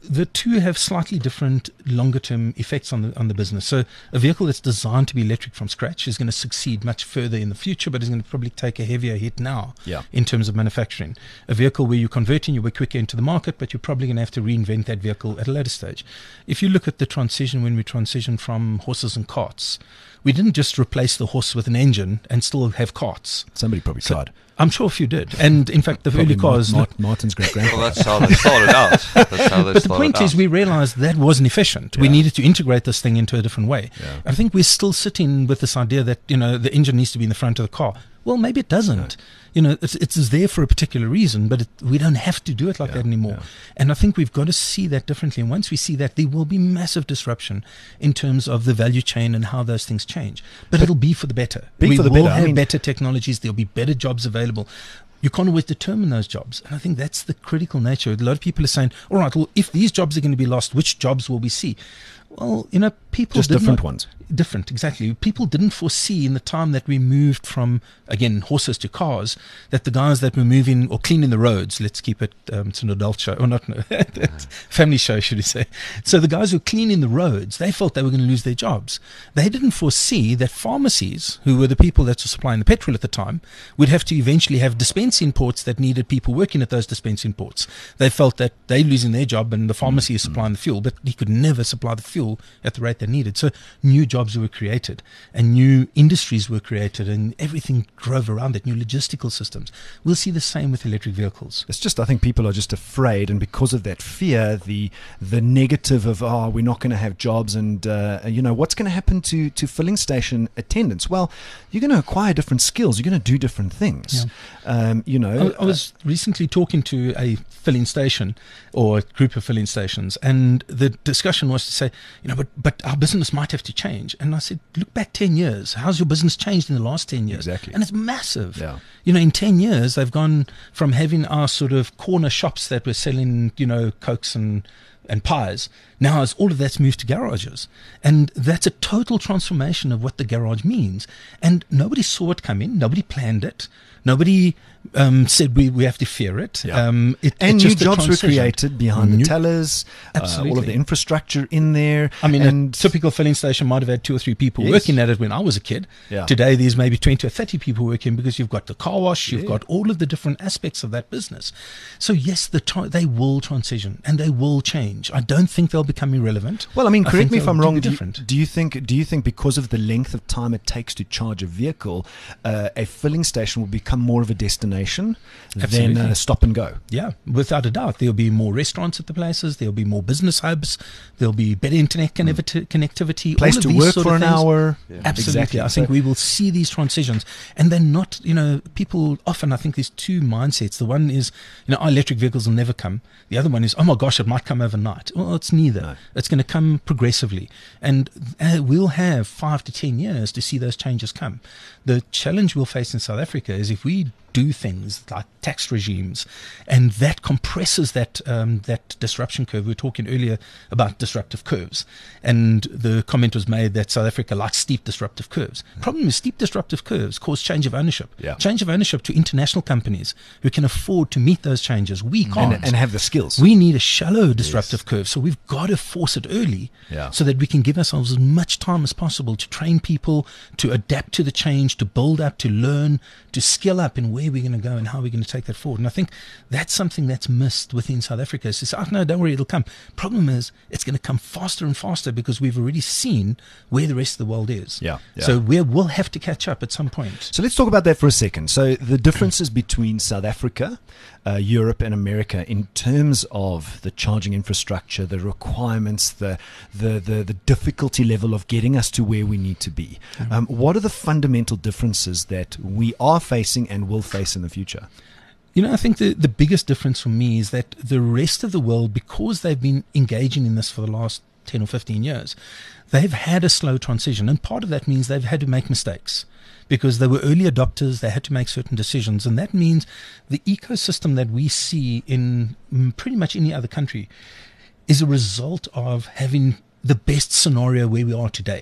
the two have slightly different longer-term effects on the on the business. So a vehicle that's designed to be electric from scratch is going to succeed much further in the future, but is going to probably take a heavier hit now Yeah. in terms of manufacturing. A vehicle where you're converting, you're quicker into the market, but you're probably going to have to reinvent that vehicle at a later stage. If you look at the transition, when we transitioned from horses and carts, we didn't just replace the horse with an engine and still have carts. Somebody probably So- tried. I'm sure a few did. And in fact, the Probably early cars... Mart- Mart- Martin's great Well, grandfather. that's how they started out. That's how they But the started point out. is, we realized that wasn't efficient. We Yeah. needed to integrate this thing into a different way. Yeah. I think we're still sitting with this idea that, you know, the engine needs to be in the front of the car. Well, maybe it doesn't. You know, it's, it's there for a particular reason, but it, we don't have to do it like Yeah, that anymore. yeah. And I think we've got to see that differently. And once we see that, there will be massive disruption in terms of the value chain and how those things change. But, it'll be for the better. Be we for the will better. I have mean- better technologies. There'll be better jobs available. You can't always determine those jobs. And I think that's the critical nature. A lot of people are saying, all right, well, if these jobs are going to be lost, which jobs will we see? Well, you know, people Just did different not- ones. Different, exactly. People didn't foresee in the time that we moved from, again, horses to cars, that the guys that were moving or cleaning the roads, let's keep it, um, it's an adult show, or not, no, family show, should we say. So the guys who were cleaning the roads, they felt they were going to lose their jobs. They didn't foresee that pharmacies, who were the people that were supplying the petrol at the time, would have to eventually have dispensing ports that needed people working at those dispensing ports. They felt that they're losing their job and the pharmacy is supplying the fuel, but he could never supply the fuel at the rate they needed. So new jobs were created and new industries were created and everything drove around it, new logistical systems. We'll see the same with electric vehicles. It's just, I think people are just afraid, and because of that fear, the the negative of, oh, we're not going to have jobs, and uh, you know, what's going to happen to to filling station attendants? Well, you're going to acquire different skills. You're going to do different things. Um, you know, I, I was recently talking to a filling station or a group of filling stations, and the discussion was to say, you know, but but our business might have to change. And I said, look back ten years. How's your business changed in the last ten years? Exactly. And it's massive. Yeah. You know, in ten years, they've gone from having our sort of corner shops that were selling, you know, Cokes and and pies. Now, as all of that's moved to garages, and that's a total transformation of what the garage means. And nobody saw it come in. Nobody planned it. Nobody um, said we, we have to fear it. Yeah. Um, it and it's new just a jobs were transition. created behind the New- tellers, uh, all of Absolutely. the infrastructure in there. I mean, and a typical filling station might have had two or three people Yes. working at it when I was a kid. Yeah. Today, there's maybe twenty or thirty people working because you've got the car wash, you've Yeah. got all of the different aspects of that business. So, yes, the tra- they will transition and they will change. I don't think they'll become irrelevant. Well, I mean, I correct think me if they'll I'm be wrong. Do you, different. do you think? Do you think because of the length of time it takes to charge a vehicle, uh, a filling station will become more of a destination than Absolutely. uh, stop and go? Yeah, without a doubt. There'll be more restaurants at the places. There'll be more business hubs. There'll be better internet connectivity. connectivity Place all of to these work sort for of an things. hour. Absolutely. Exactly. I think So- we will see these transitions. And they're not, you know, people often, I think there's two mindsets. The one is, you know, our electric vehicles will never come. The other one is, oh my gosh, it might come overnight. Well, it's neither. No. It's going to come progressively. And uh, we'll have five to ten years to see those changes come. The challenge we'll face in South Africa is if we do things like tax regimes, and that compresses that um, that disruption curve. We were talking earlier about disruptive curves, and the comment was made that South Africa likes steep disruptive curves. Problem is, steep disruptive curves cause change of ownership. Yeah. Change of ownership to international companies who can afford to meet those changes. We can't. and, and have the skills. We need a shallow disruptive curve, so we've got to force it early, Yeah. so that we can give ourselves as much time as possible to train people, to adapt to the change, to build up, to learn, to skill up in where we're going to go and how we're going to take that forward. And I think that's something that's missed within South Africa. It's just, oh, no, don't worry, it'll come. Problem is, it's going to come faster and faster because we've already seen where the rest of the world is. Yeah, yeah. So we will have to catch up at some point. So let's talk about that for a second. So the differences between South Africa, uh, Europe, and America in terms of the charging infrastructure, the requirements, the the the, the difficulty level of getting us to where we need to be. Um, what are the fundamental differences that we are facing and will face in the future? You know, I think the, the biggest difference for me is that the rest of the world, because they've been engaging in this for the last ten or fifteen years, they've had a slow transition. And part of that means they've had to make mistakes because they were early adopters. They had to make certain decisions. And that means the ecosystem that we see in mm, pretty much any other country is a result of having the best scenario where we are today.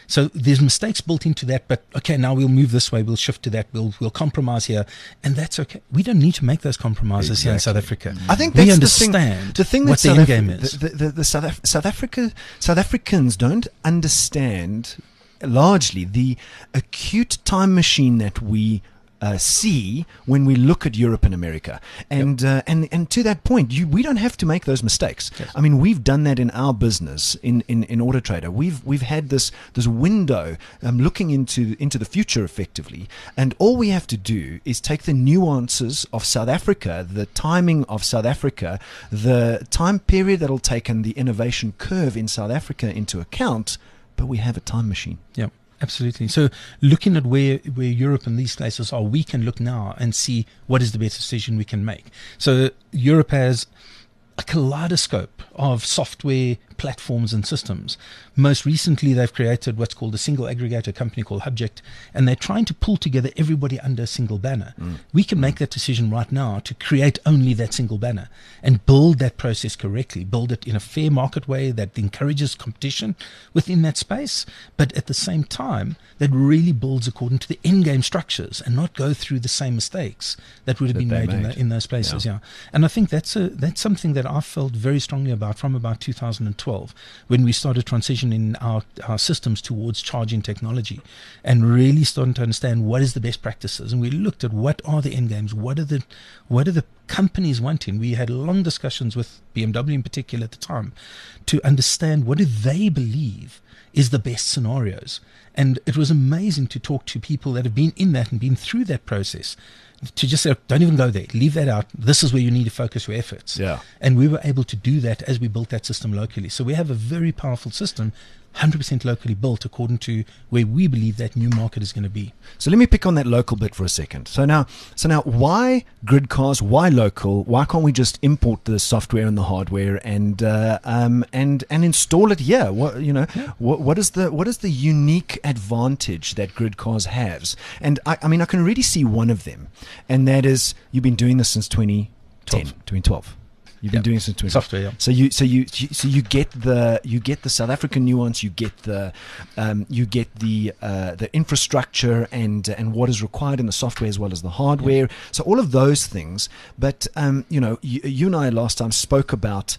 So there's mistakes built into that, but okay, now we'll move this way, we'll shift to that, we'll we'll compromise here, and that's okay. We don't need to make those compromises Exactly. here in South Africa. I think we that's understand the thing. The thing that what the South end Af- game is. The, the, the South, Af- South Africa, South Africans don't understand largely the acute time machine that we uh, see when we look at Europe and America. And uh, and and to that point, you, we don't have to make those mistakes. Yes. I mean, we've done that in our business in, in, in Auto Trader. We've we've had this this window um, looking into into the future effectively, and all we have to do is take the nuances of South Africa, the timing of South Africa, the time period that'll take, and the innovation curve in South Africa into account. But we have a time machine. Yeah, absolutely. So looking at where, where Europe and these places are, we can look now and see what is the best decision we can make. So Europe has a kaleidoscope of software platforms and systems. Most recently, they've created what's called a single aggregator company called Hubject, and they're trying to pull together everybody under a single banner. Mm. We can make that decision right now to create only that single banner and build that process correctly, build it in a fair market way that encourages competition within that space, but at the same time, that really builds according to the end game structures and not go through the same mistakes that would have That been they made, In, made. the, in those places. Yeah. Yeah. And I think that's a that's something that I felt very strongly about from about two thousand twelve, when we started transitioning our, our systems towards charging technology and really starting to understand what is the best practices. And we looked at what are the end games, what are the what are the companies wanting. We had long discussions with B M W in particular at the time to understand what do they believe is the best scenarios. And it was amazing to talk to people that have been in that and been through that process, to just say, don't even go there, leave that out. This is where you need to focus your efforts. Yeah. And we were able to do that as we built that system locally. So we have a very powerful system, one hundred percent locally built according to where we believe that new market is going to be. So let me pick on that local bit for a second. So now, so now, why grid cars? Why local? Why can't we just import the software and the hardware and uh, um, and and install it here? What you know, Yeah. what what is the what is the unique advantage that grid cars has? And I, I mean, I can already see one of them, and that is you've been doing this since twenty ten, twenty twelve. You've been Yeah. doing it since twenty. Software, yeah. So you, so you, so you get the, you get the South African nuance. You get the, um, you get the, uh, the infrastructure and and what is required in the software as well as the hardware. Yeah. So all of those things. But um, you know, you, you and I last time spoke about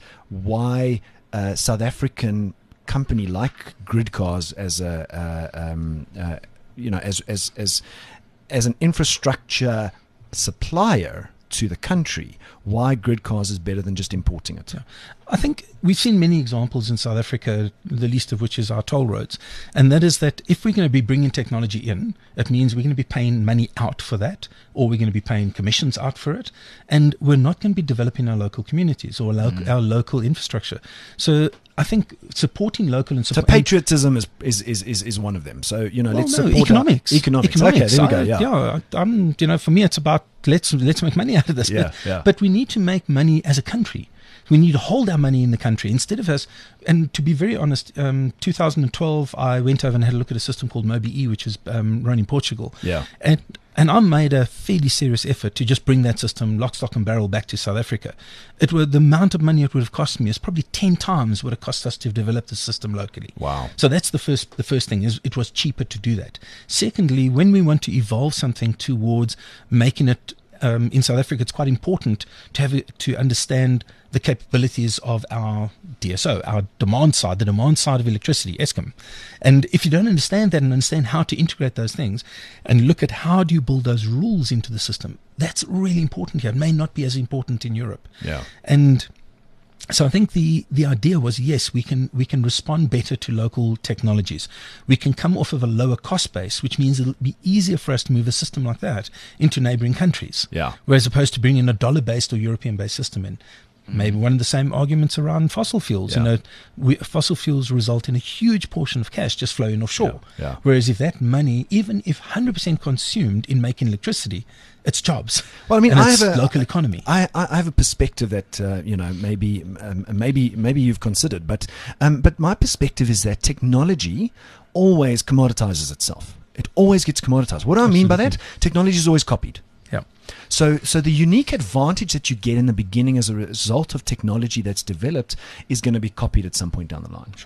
why uh, South African company like Grid Cars as a, uh, um, uh, you know, as as as as an infrastructure supplier to the country, why Grid Cars is better than just importing it. Yeah. I think we've seen many examples in South Africa, the least of which is our toll roads. And that is that if we're going to be bringing technology in, it means we're going to be paying money out for that, or we're going to be paying commissions out for it. And we're not going to be developing our local communities or lo- mm. our local infrastructure. So I think supporting local and So support. patriotism is, is, is, is, is one of them. So, you know, Well, let's no, support economics. Our, economics. Economics. Okay, there we go. I- Yeah. yeah. I- I'm, you know, for me, it's about let's let's make money out of this. Yeah, but, yeah. but we need to make money as a country. We need to hold our money in the country instead of us. And to be very honest, um, two thousand twelve, I went over and had a look at a system called MobiE, which is um, run in Portugal. Yeah. And and I made a fairly serious effort to just bring that system, lock, stock, and barrel, back to South Africa. It would, the amount of money it would have cost me is probably ten times what it cost us to have developed the system locally. Wow. So that's the first the first thing, is it was cheaper to do that. Secondly, when we want to evolve something towards making it um, in South Africa, it's quite important to have it, to understand the capabilities of our D S O, our demand side, the demand side of electricity, Eskom. And if you don't understand that and understand how to integrate those things and look at how do you build those rules into the system, that's really important here. It may not be as important in Europe. Yeah. And so I think the, the idea was, yes, we can we can respond better to local technologies. We can come off of a lower cost base, which means it'll be easier for us to move a system like that into neighboring countries. Yeah. Whereas opposed to bringing a dollar-based or European-based system in. Maybe one of the same arguments around fossil fuels. Yeah. You know, we, fossil fuels result in a huge portion of cash just flowing offshore. Yeah, yeah. Whereas if that money, even if one hundred percent consumed in making electricity, it's jobs. Well, I mean, and I it's have a local economy. I, I I have a perspective that uh, you know maybe um, maybe maybe you've considered, but um, but my perspective is that technology always commoditizes itself. It always gets commoditized. What do I mean by that? Technology is always copied. Yeah. So, so the unique advantage that you get in the beginning as a result of technology that's developed is going to be copied at some point down the line. Sure.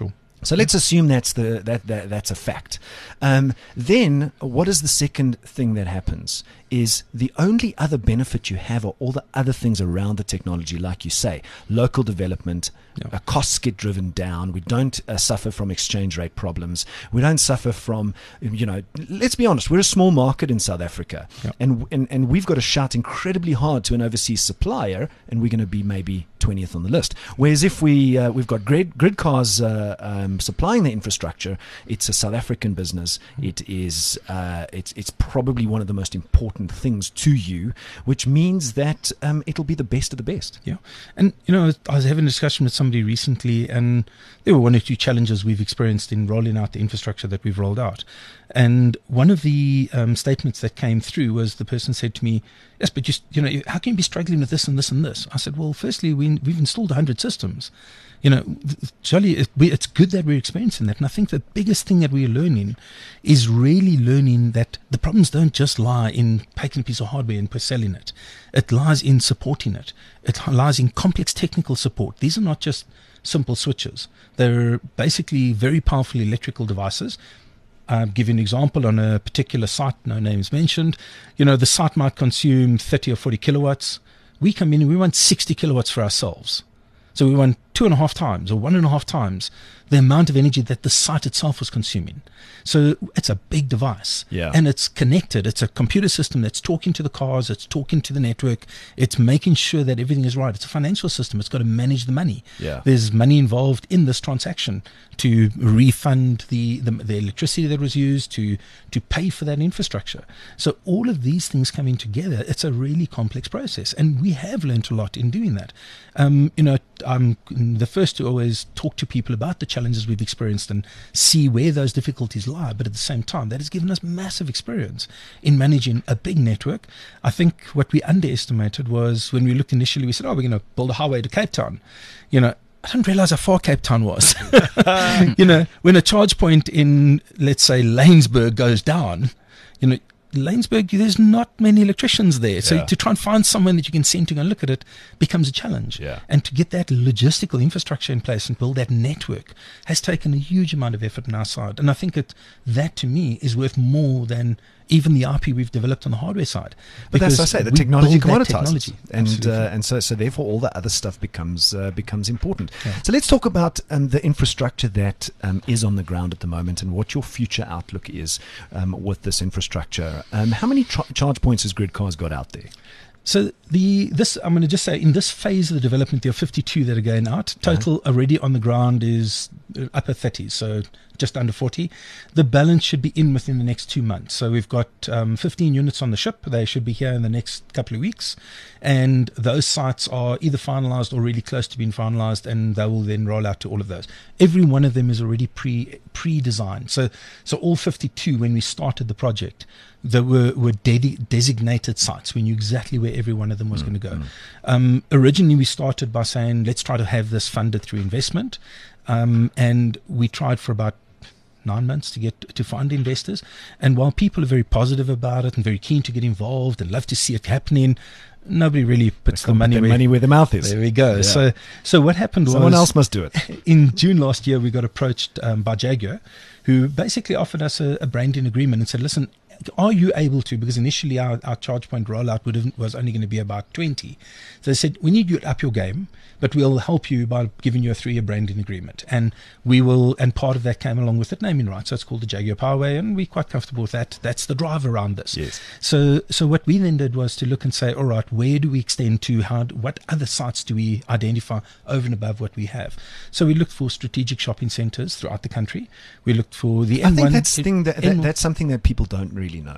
So let's assume that's the that, that that's a fact. Um, then what is the second thing that happens? Is the only other benefit you have are all the other things around the technology, like you say, local development, Yeah. uh, costs get driven down. We don't uh, suffer from exchange rate problems. We don't suffer from, you know, let's be honest, we're a small market in South Africa, Yeah. and, and and we've got to shout incredibly hard to an overseas supplier, and we're going to be maybe twentieth on the list. Whereas if we uh, we've got grid, grid cars uh, um, supplying the infrastructure, it's a South African business. It is uh, it's it's probably one of the most important things to you, which means that um, it'll be the best of the best. Yeah. And, you know, I was having a discussion with somebody recently, and there were one or two challenges we've experienced in rolling out the infrastructure that we've rolled out. And one of the um, statements that came through was the person said to me, yes, but just, you know, how can you be struggling with this and this and this? I said, well, firstly, we, we've installed one hundred systems. You know, Charlie, it, we, it's good that we're experiencing that. And I think the biggest thing that we're learning is really learning that the problems don't just lie in taking a piece of hardware and selling it. It lies in supporting it. It lies in complex technical support. These are not just simple switches. They're basically very powerful electrical devices. I'll give you an example on a particular site, no names mentioned. You know, the site might consume thirty or forty kilowatts. We come in and we want sixty kilowatts for ourselves. So we want two and a half times or one and a half times the amount of energy that the site itself was consuming. So it's a big device. Yeah. And it's connected. It's a computer system that's talking to the cars. It's talking to the network. It's making sure that everything is right. It's a financial system. It's got to manage the money. Yeah. There's money involved in this transaction to refund the, the, the electricity that was used, to, to pay for that infrastructure. So all of these things coming together, it's a really complex process. And we have learned a lot in doing that. Um, you know, I'm the first to always talk to people about the challenges we've experienced and see where those difficulties lie. But at the same time, that has given us massive experience in managing a big network. I think what we underestimated was when we looked initially, we said, oh, we're going to build a highway to Cape Town. You know, I didn't realize how far Cape Town was. You know, when a charge point in, let's say, Laingsburg goes down, you know, Laingsburg, there's not many electricians there. So Yeah. to try and find someone that you can send to go and look at it becomes a challenge. Yeah. And to get that logistical infrastructure in place and build that network has taken a huge amount of effort on our side. And I think that that to me is worth more than even the I P we've developed on the hardware side. But that's what I Because say, the we technology build that commoditizes, technology. and Absolutely. uh, and so so therefore all the other stuff becomes uh, becomes important. Yeah. So let's talk about um, the infrastructure that um, is on the ground at the moment, and what your future outlook is um, with this infrastructure. Um, how many tra- charge points has GridCars got out there? So the this I'm going to just say in this phase of the development there are fifty-two that are going out. Total already on the ground is uh, upper thirties, so just under forty. The balance should be in within the next two months. So we've got um, fifteen units on the ship. They should be here in the next couple of weeks, and those sites are either finalized or really close to being finalized, and they will then roll out to all of those. Every one of them is already pre pre-designed. So so all fifty-two when we started the project, there were, were de- designated sites. We knew exactly where every one of them was mm, going to go. Mm. Um, originally, we started by saying, let's try to have this funded through investment. Um, and we tried for about nine months to get to find investors. And while people are very positive about it and very keen to get involved and love to see it happening, nobody really puts the money, put where, money where the mouth is. There we go. Yeah. So, so what happened Someone was... Someone else must do it. In June last year, we got approached um, by Jaguar, who basically offered us a, a branding agreement and said, listen, are you able to, because initially our, our charge point rollout would have, was only going to be about twenty. So they said, we need you to up your game, but we'll help you by giving you a three-year branding agreement. And we will, and part of that came along with it naming rights. So it's called the Jaguar Powerway, and we're quite comfortable with that. That's the drive around this. Yes. So so what we then did was to look and say, all right, where do we extend to? How? What other sites do we identify over and above what we have? So we looked for strategic shopping centres throughout the country. We looked for the I N one. think that's thing that, that N one that's something that people don't really know.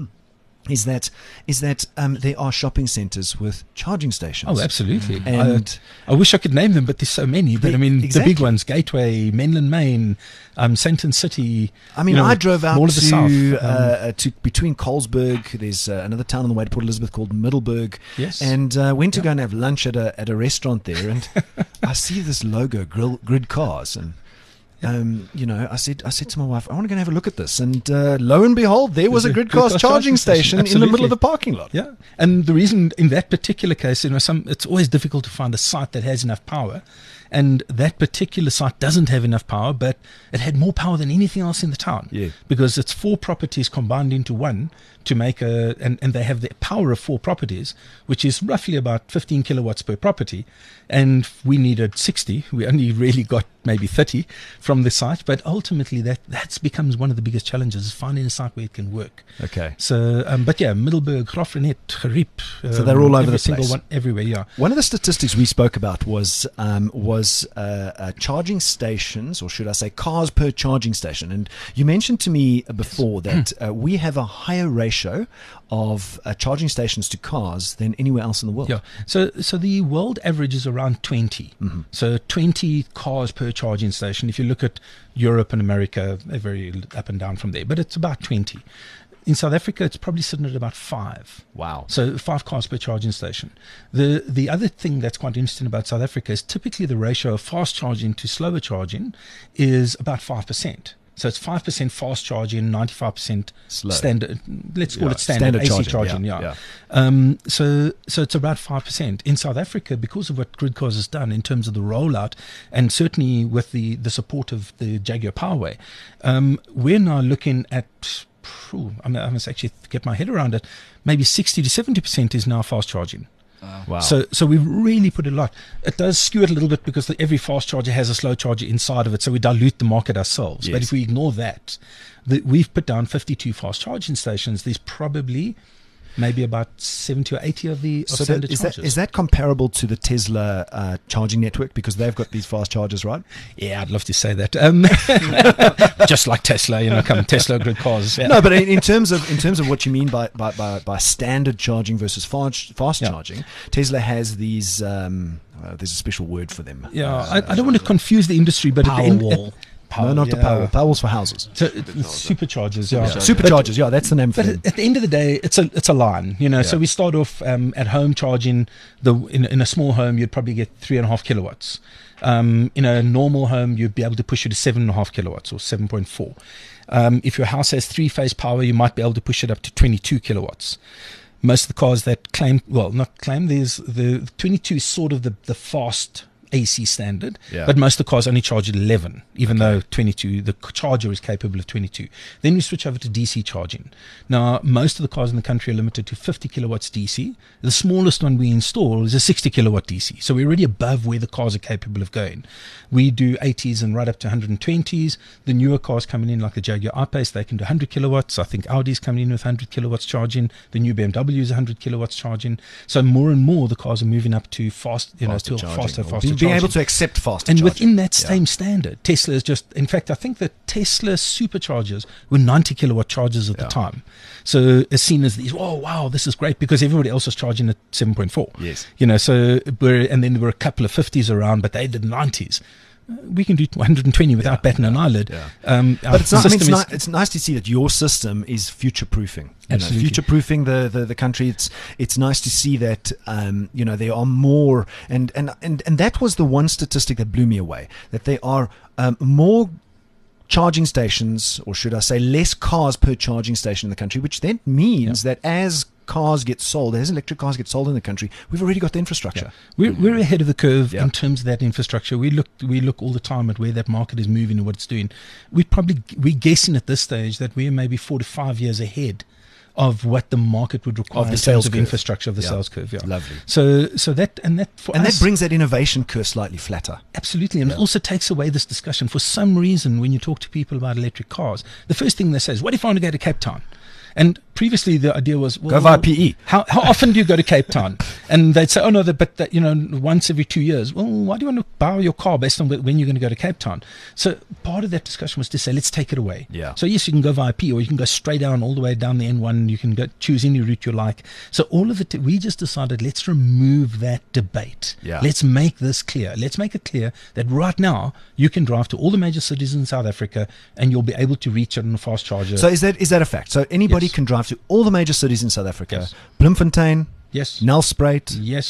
Is that is that um, there are shopping centres with charging stations? Oh, absolutely. And I, I wish I could name them, but there's so many. But They- I mean, exactly. the big ones: Gateway, Menlyn Main, um, Sandton City. I mean, you know, I drove out all to, of the south. Um, uh, to between Colesberg. There's uh, another town on the way to Port Elizabeth called Middleburg. Yes. And uh, went to Yeah. go and have lunch at a at a restaurant there, and I see this logo, Grill, Grid Cars, and um, you know, I said, I said to my wife, I want to go and have a look at this, and uh, lo and behold, there was a There's a GridCast GridCast charging charging station station. in the middle of Absolutely. the parking lot. Yeah, and the reason in that particular case, you know, some it's always difficult to find a site that has enough power, and that particular site doesn't have enough power, but it had more power than anything else in the town. Yeah. Because it's four properties combined into one to make a, and, and they have the power of four properties, which is roughly about fifteen kilowatts per property, and we needed sixty. We only really got maybe thirty from the site, but ultimately that that's becomes one of the biggest challenges, is finding a site where it can work. Okay. So, um, but yeah, Middelburg, Graaff-Reinet, Geriep. Um, So they're all over every the single place. one, everywhere. Yeah. One of the statistics we spoke about was um, was uh, uh, charging stations, or should I say, cars per charging station. And you mentioned to me before that uh, we have a higher ratio of uh, charging stations to cars than anywhere else in the world. Yeah. So, so the world average is around twenty. Mm-hmm. So twenty cars per charging station. If you look at Europe and America, they're very up and down from there, but it's about twenty. In South Africa, it's probably sitting at about five. Wow. So five cars per charging station. The the other thing that's quite interesting about South Africa is typically the ratio of fast charging to slower charging is about five percent. So it's five percent fast charging, ninety-five percent Slow. standard. Let's call Yeah, it standard, standard A C charging, charging. yeah, Yeah. yeah. Um, so so it's about five percent in South Africa, because of what GridCars has done in terms of the rollout, and certainly with the the support of the Jaguar Powerway. Um, we're now looking at. Phew, I, mean, I must actually get my head around it. Maybe sixty to seventy percent is now fast charging. Wow. So, so we've really put a lot. It does skew it a little bit because the, every fast charger has a slow charger inside of it, so we dilute the market ourselves. But Yes. if we ignore that, the, we've put down fifty-two fast charging stations. There's probably maybe about seventy or eighty of the of So that, standard is, that, chargers. is that comparable to the Tesla uh, charging network, because they've got these fast chargers, right? Yeah, I'd love to say that. Um, just like Tesla, you know, come Tesla grid cars. Yeah. No, but in, in terms of in terms of what you mean by by, by, by standard charging versus fast fast Yeah. charging, Tesla has these. Um, uh, there's a special word for them. Yeah, Uh, I, I don't want to confuse the industry, but at the end, Powerwall. no, not the yeah. power. Powerwall's for houses. So it- it's superchargers, yeah. Yeah. Superchargers, yeah, that's the name for But them. at at the end of the day, it's a it's a line, you know. So Yeah. we start off um, at home charging. The in, in a small home, you'd probably get three and a half kilowatts. Um, in a normal home, you'd be able to push it to seven and a half kilowatts or seven point four. Um, if your house has three phase power, you might be able to push it up to twenty-two kilowatts. Most of the cars that claim, well, not claim, there's the twenty-two is sort of the the fast A C standard, Yeah. but most of the cars only charge at eleven, even though twenty-two, the c- charger is capable of twenty-two. Then we switch over to D C charging. Now, most of the cars in the country are limited to fifty kilowatts D C. The smallest one we install is a sixty kilowatt D C. So we're already above where the cars are capable of going. We do eighties and right up to one hundred twenties. The newer cars coming in, like the Jaguar I-Pace, they can do one hundred kilowatts. I think Audi's coming in with one hundred kilowatts charging. The new B M W is one hundred kilowatts charging. So more and more the cars are moving up to fast, you know, Faster to charging, faster, or faster being, charging. being able to accept faster And charging. within that Yeah. same standard, Tesla is just, in fact, I think the Tesla superchargers were ninety kilowatt chargers at Yeah. the time. So as seen as these, oh, wow, this is great, because everybody else was charging at seven point four. Yes. You know, so, we're, and then there were a couple of fifties around, but they did nineties. Uh, We can do one hundred twenty without Yeah, batting an eyelid. yeah. Um, our But it's, not, I mean, it's, system ni- is- it's nice to see that your system is future proofing. Absolutely. Future proofing the, the, the country. It's it's nice to see that um, you know, there are more, and, and, and, and that was the one statistic that blew me away, that there are um, more charging stations, or should I say less cars per charging station in the country, which then means that as cars get sold, as electric cars get sold in the country, we've already got the infrastructure. We're, we're ahead of the curve Yeah. in terms of that infrastructure. We look we look all the time at where that market is moving and what it's doing. We probably we're guessing at this stage that we're maybe four to five years ahead of what the market would require Of the in sales terms of curve. infrastructure of the Yeah. sales curve. Yeah, Lovely. So so that and that for And us, that brings that innovation curve slightly flatter. absolutely, and it also takes away this discussion. For some reason, when you talk to people about electric cars, the first thing they say is, "What if I want to go to Cape Town?" And previously, the idea was, well, Go via P E. How, how often do you go to Cape Town? And they'd say, oh, no, the, but that, you know, once every two years. Well, why do you want to borrow your car based on wh- when you're going to go to Cape Town? So part of that discussion was to say, let's take it away. Yeah. So yes, you can go via P, or you can go straight down all the way down the N one. You can go choose any route you like. So all of it, we just decided, let's remove that debate. Yeah. Let's make this clear. Let's make it clear that right now you can drive to all the major cities in South Africa and you'll be able to reach it on a fast charger. So is that is that a fact? So anybody Yes. can drive to all the major cities in South Africa: Yes. Bloemfontein, yes. Nelspruit, Yes.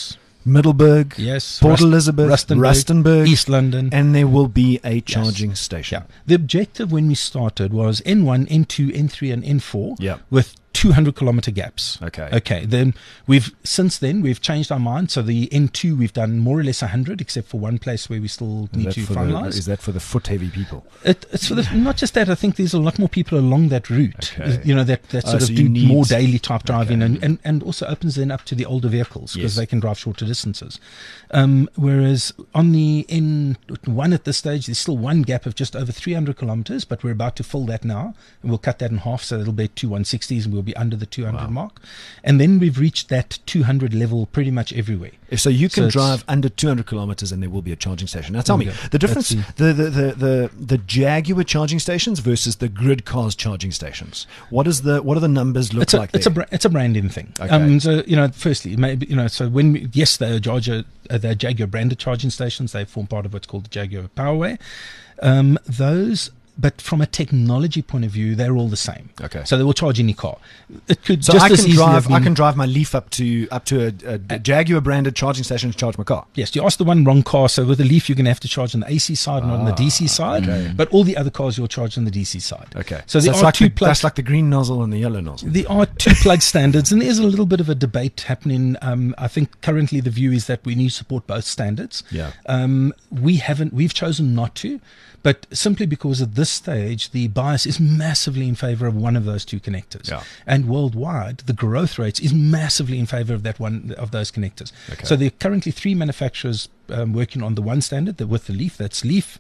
Middleburg, Yes, Port Rust- Elizabeth, Rustenburg, Rustenburg, East London. and there will be a charging station. Yeah. The objective when we started was N one, N two, N three, and N four Yeah. with two hundred kilometer gaps. Okay. Okay. Then we've since then we've changed our mind. So the N two we've done more or less one hundred, except for one place where we still Is need that to for the- finalize. is that for the foot heavy people? It, it's for the, not just that. I think there's a lot more people along that route. Okay. You know that, that Oh, sort so of you do need- more daily type driving, Okay. and, and and also opens then up to the older vehicles because Yes. they can drive shorter distances. Um, whereas on the N one at this stage, there's still one gap of just over three hundred kilometers, but we're about to fill that now, and we'll cut that in half, so it'll be two one sixties, and we'll be under the two hundred Wow. mark. And then we've reached that two hundred level pretty much everywhere. So you So can it's- drive under two hundred kilometers and there will be a charging station. Now tell There me, we go. the difference, That's the, the, the, the, the Jaguar charging stations versus the Grid Cars charging stations. What is the what do the numbers look It's a, like it's a there? bra- it's a branding thing. Okay. Um, so you know, firstly, maybe you know, so when we, yes, they're Jaguar, uh, they're Jaguar branded charging stations. They form part of what's called the Jaguar Powerway. Um, those, but from a technology point of view, they're all the same. Okay. So they will charge any car. It could So just I as can easily drive have I been- can drive my Leaf up to up to a, a Jaguar branded charging station to charge my car. Yes, you asked the one wrong car. So with the Leaf, you're going to have to charge on the A C side, not on the Ah, D C side. okay. But all the other cars, you'll charge on the D C side. Okay. So there that's are like two the, plug- that's like the green nozzle and the yellow nozzle. There are two plug standards, and there's a little bit of a debate happening. Um, I think currently the view is that we need to support both standards. Yeah. Um, we haven't. We've chosen not to, but simply because at this stage the bias is massively in favour of one of those two connectors. Yeah. And worldwide, the growth rates is massively in favour of that one of those connectors. Okay. So there are currently three manufacturers um, working on the one standard, the, with the Leaf. That's Leaf.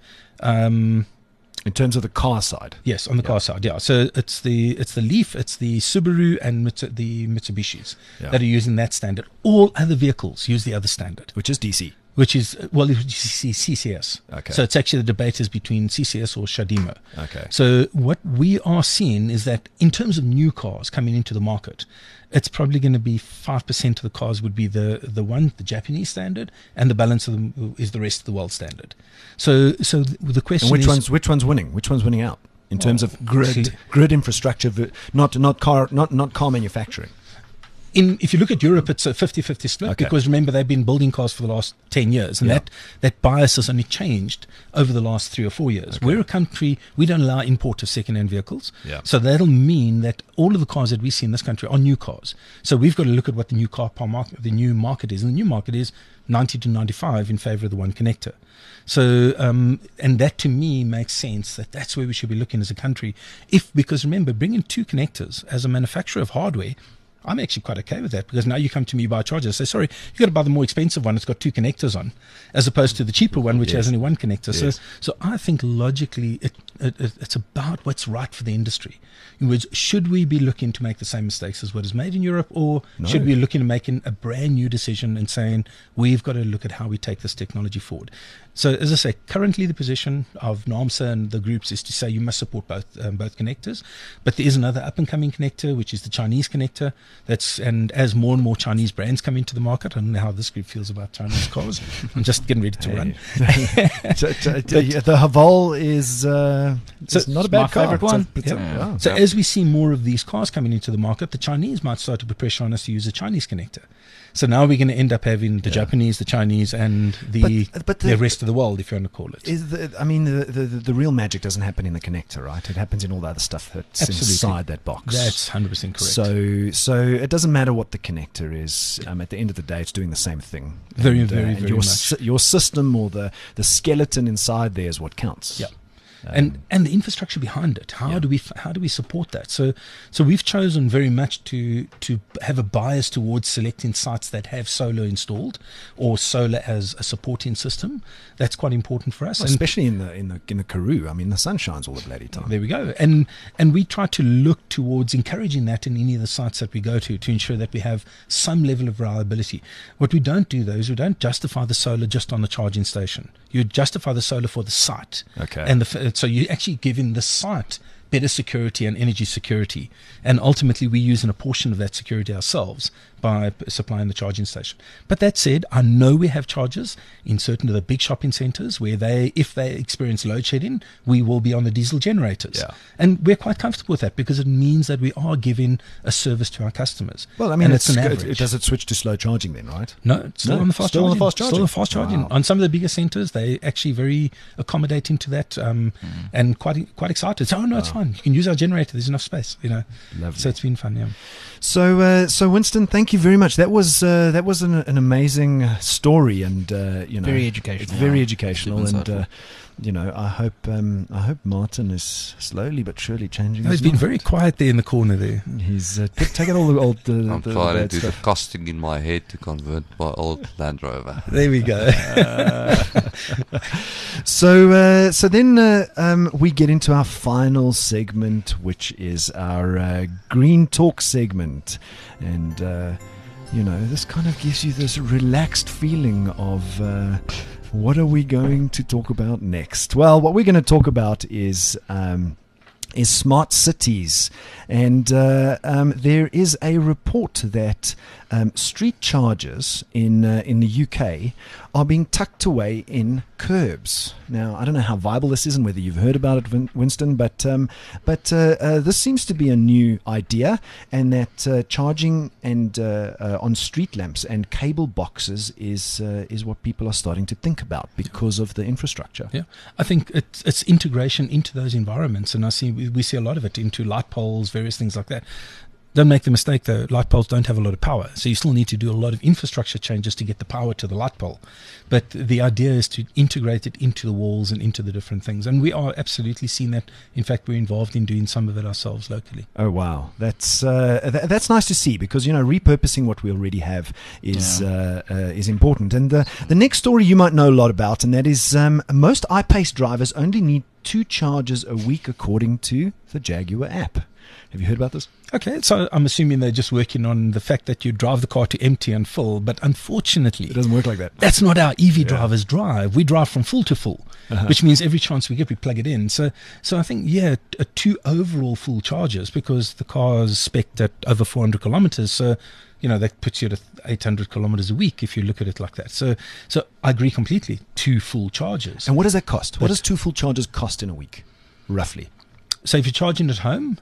Um, In terms of the car side. Yes, on the Yeah. car side, yeah. So it's the it's the Leaf, it's the Subaru, and Mitsu, the Mitsubishis Yeah. that are using that standard. All other vehicles use the other standard, Which is D C. which is well, it's C C S. Okay. So it's actually the debate is between C C S or Shadimo. Okay. So what we are seeing is that in terms of new cars coming into the market, it's probably going to be five percent of the cars would be the the one, the Japanese standard, and the balance of them is the rest of the world standard. So so th- the question And which is, one's which one's winning? Which one's winning out in terms Oh, of grid clear- grid infrastructure, ver- not not car not not car manufacturing. in if you look at Europe, it's a fifty-fifty split Okay. because remember they've been building cars for the last ten years, and Yeah. that that bias has only changed over the last three or four years. Okay. We're a country, we don't allow import of second-hand vehicles, Yeah. so that'll mean that all of the cars that we see in this country are new cars. So we've got to look at what the new car par market, the new market is, and the new market is ninety to ninety-five in favour of the one connector. So, um, and that to me makes sense that that's where we should be looking as a country. If because remember, bringing two connectors as a manufacturer of hardware, I'm actually quite okay with that because now you come to me buy a charger. Say, sorry, you got to buy the more expensive one. It's got two connectors on, as opposed to the cheaper one which Yes. has only one connector. Yes. So, so I think logically, it, it, it, it's about what's right for the industry. In which should we be looking to make the same mistakes as what is made in Europe, or No. should we be looking at making a brand new decision and saying we've got to look at how we take this technology forward? So, as I say, currently the position of NAMSA and the groups is to say you must support both um, both connectors, but there is another up and coming connector, which is the Chinese connector. That's and as more and more Chinese brands come into the market, I don't know how this group feels about Chinese cars. I'm just getting ready to run. So, so, the the Haval is uh, So it's not a it's my bad car. favourite It's a- one. it's a- Yeah. yeah. So as we see more of these cars coming into the market, the Chinese might start to put pressure on us to use a Chinese connector. So now we're going to end up having the Yeah. Japanese, the Chinese, and the But- but the, the- rest of the world, if you want to call it. Is the, I mean, the, the the real magic doesn't happen in the connector, right? It happens in all the other stuff that's Absolutely. inside that box. That's one hundred percent correct. So, so it doesn't matter what the connector is. Um, at the end of the day, it's doing the same thing. Very, And, uh, very, and very your much. sy- your system or the the skeleton inside there is what counts. Yeah. Um, and and the infrastructure behind it. How Yeah. do we f- how do we support that? So so we've chosen very much to to have a bias towards selecting sites that have solar installed or solar as a supporting system. That's quite important for us. well, And especially in the in the in the Karoo. I mean, the sun shines all the bloody time. there we go. And and we try to look towards encouraging that in any of the sites that we go to to ensure that we have some level of reliability. What we don't do though is we don't justify the solar just on the charging station. You justify the solar for the site. Okay. And the, f- so you actually giving the site better security and energy security. And ultimately we're using a portion of that security ourselves by p- supplying the charging station. But that said, I know we have chargers in certain of the big shopping centres where they, if they experience load shedding, we will be on the diesel generators. Yeah. And we're quite comfortable with that because it means that we are giving a service to our customers. Well, I mean, and it's, an it, average. it, does it switch to slow charging then, right? No, it's still No, on the fast still on charging. the fast charging. Still on the fast charging. Wow. On some of the bigger centres, they actually very accommodating to that, um, Mm. and quite quite excited. So, oh no, it's Wow. fine. You can use our generator. There's enough space, you know. Lovely. So it's been fun, yeah. So, uh, so Winston, thank you very much. That was uh, that was an, an amazing story, and uh, you know, Very it's educational. very Yeah. educational, Super and uh, insightful. you know, I hope um, I hope Martin is slowly but surely changing. No, his he's been mind. very quiet there in the corner there. He's uh, t- taking all the old the, I'm the, the trying to bad do stuff. the costing in my head to convert my old Land Rover. There we go. So, uh, so then uh, um, we get into our final segment, which is our uh, Green Talk segment, and uh, you know, this kind of gives you this relaxed feeling of uh, what are we going to talk about next? Well, what we're going to talk about is. Um, is smart cities, and uh, um, there is a report that um, street chargers in uh, in the U K are being tucked away in curbs. Now, I don't know how viable this is and whether you've heard about it, Win- Winston, but um, but uh, uh, this seems to be a new idea, and that uh, charging and uh, uh, on street lamps and cable boxes is uh, is what people are starting to think about because of the infrastructure. Yeah, I think it's, it's integration into those environments, and I see we, we see a lot of it into light poles, various things like that. Don't make the mistake though, light poles don't have a lot of power, so you still need to do a lot of infrastructure changes to get the power to the light pole. But the idea is to integrate it into the walls and into the different things, and we are absolutely seeing that. In fact, we're involved in doing some of it ourselves locally. Oh wow, that's uh, th- that's nice to see, because you know, repurposing what we already have is uh, uh, is important. And the the next story you might know a lot about, and that is um, most I-Pace drivers only need two charges a week, according to the Jaguar app. Have you heard about this? Okay, so I'm assuming they're just working on the fact that you drive the car to empty and full, but unfortunately, It doesn't work like that. that's not how E V Yeah. drivers drive. We drive from full to full, Uh-huh. which means every chance we get, we plug it in. So, so I think, yeah, t- uh, two overall full charges, because the car's spec'd at over four hundred kilometers. So, you know, that puts you at eight hundred kilometers a week if you look at it like that. So, so I agree completely. Two full charges. And what does that cost? What But- does two full charges cost in a week, roughly? So if you're charging at home,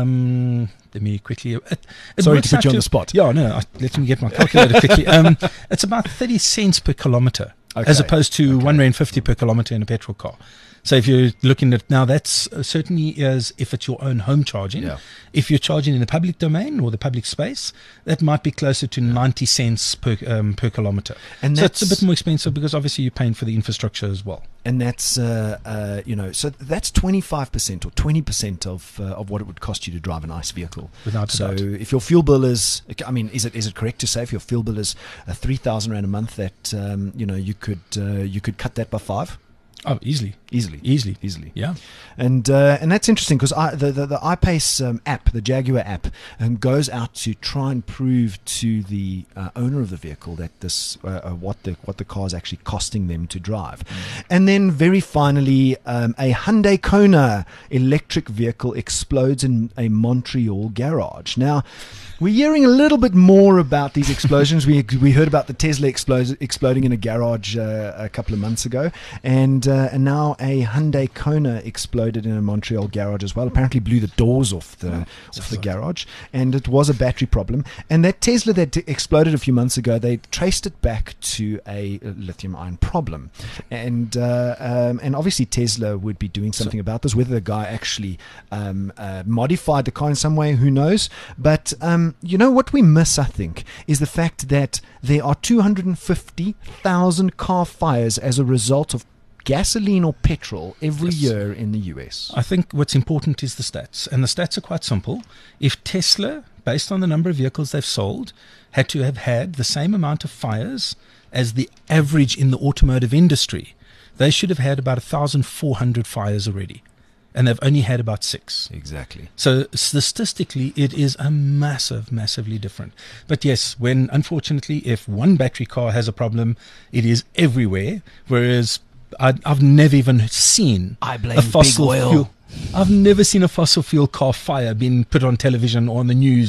um, let me quickly. It, it Sorry to works put out you on the spot. Yeah, no, I, let me get my calculator quickly. Um, it's about thirty cents per kilometer, as Okay. opposed to Okay. one rand fifty per kilometer in a petrol car. So if you're looking at now, that's uh, certainly as if it's your own home charging. Yeah. If you're charging in the public domain or the public space, that might be closer to ninety cents per um, per kilometer. And so it's a that's- bit more expensive because obviously you're paying for the infrastructure as well. And that's uh, uh, you know, so that's twenty-five percent or twenty percent of uh, of what it would cost you to drive an ICE vehicle. Without a So doubt. if your fuel bill is, I mean, is it is it correct to say if your fuel bill is uh, three thousand rand a month, that um, you know, you could uh, you could cut that by five Oh, easily, easily, easily, easily. yeah. And uh, and that's interesting, because the, the the I-Pace um, app, the Jaguar app, um, goes out to try and prove to the uh, owner of the vehicle that this uh, uh, what the what the car is actually costing them to drive. And then very finally, um, a Hyundai Kona electric vehicle explodes in a Montreal garage. Now, we're hearing a little bit more about these explosions. we we heard about the Tesla explos- exploding in a garage uh, a couple of months ago, and uh, and now a Hyundai Kona exploded in a Montreal garage as well. Apparently, blew the doors off the off the garage, and it was a battery problem. And that Tesla that exploded a few months ago, they traced it back to a lithium ion problem, and uh, um, and obviously Tesla would be doing something about this. Whether the guy actually um, uh, modified the car in some way, who knows? But um, you know what we miss, I think, is the fact that there are two hundred fifty thousand car fires as a result of gasoline or petrol every Yes. year in the U S. I think what's important is the stats, and the stats are quite simple. If Tesla, based on the number of vehicles they've sold, had to have had the same amount of fires as the average in the automotive industry, they should have had about one thousand four hundred fires already, and they've only had about six. Exactly. So statistically, it is a massive, massively different. But yes, when unfortunately, if one battery car has a problem, it is everywhere. Whereas I, I've never even seen I blame a big fossil oil. fuel. I've never seen a fossil fuel car fire being put on television or on the news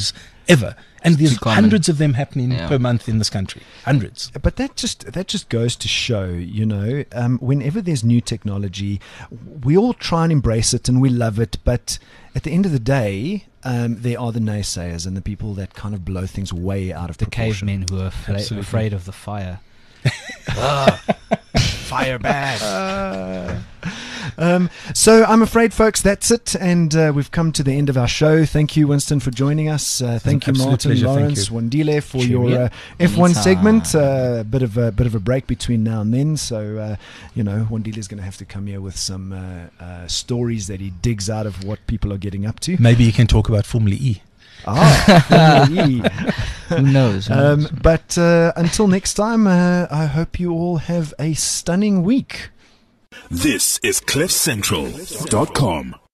ever. And there's Too common. hundreds of them happening Yeah. per month in this country. Hundreds. But that just that just goes to show, you know, um, whenever there's new technology, we all try and embrace it and we love it. But at the end of the day, um, there are the naysayers and the people that kind of blow things way out of The proportion. cavemen who are afra- Absolutely. afraid of the fire. Ah, fire bad. Um, so I'm afraid, folks, that's it, and uh, we've come to the end of our show. Thank you, Winston, for joining us. Uh, thank you, absolute Martin, pleasure. Thank Lawrence, you. Wandile, for Cheerio. your uh, F one Anytime. segment. Uh, a bit of a bit of a break between now and then. So uh, you know, Wandile is going to have to come here with some uh, uh, stories that he digs out of what people are getting up to. Maybe you can talk about Formula E. Ah, Formula E. Who knows? Who Um, knows? but uh, until next time, uh, I hope you all have a stunning week. This is cliff central dot com.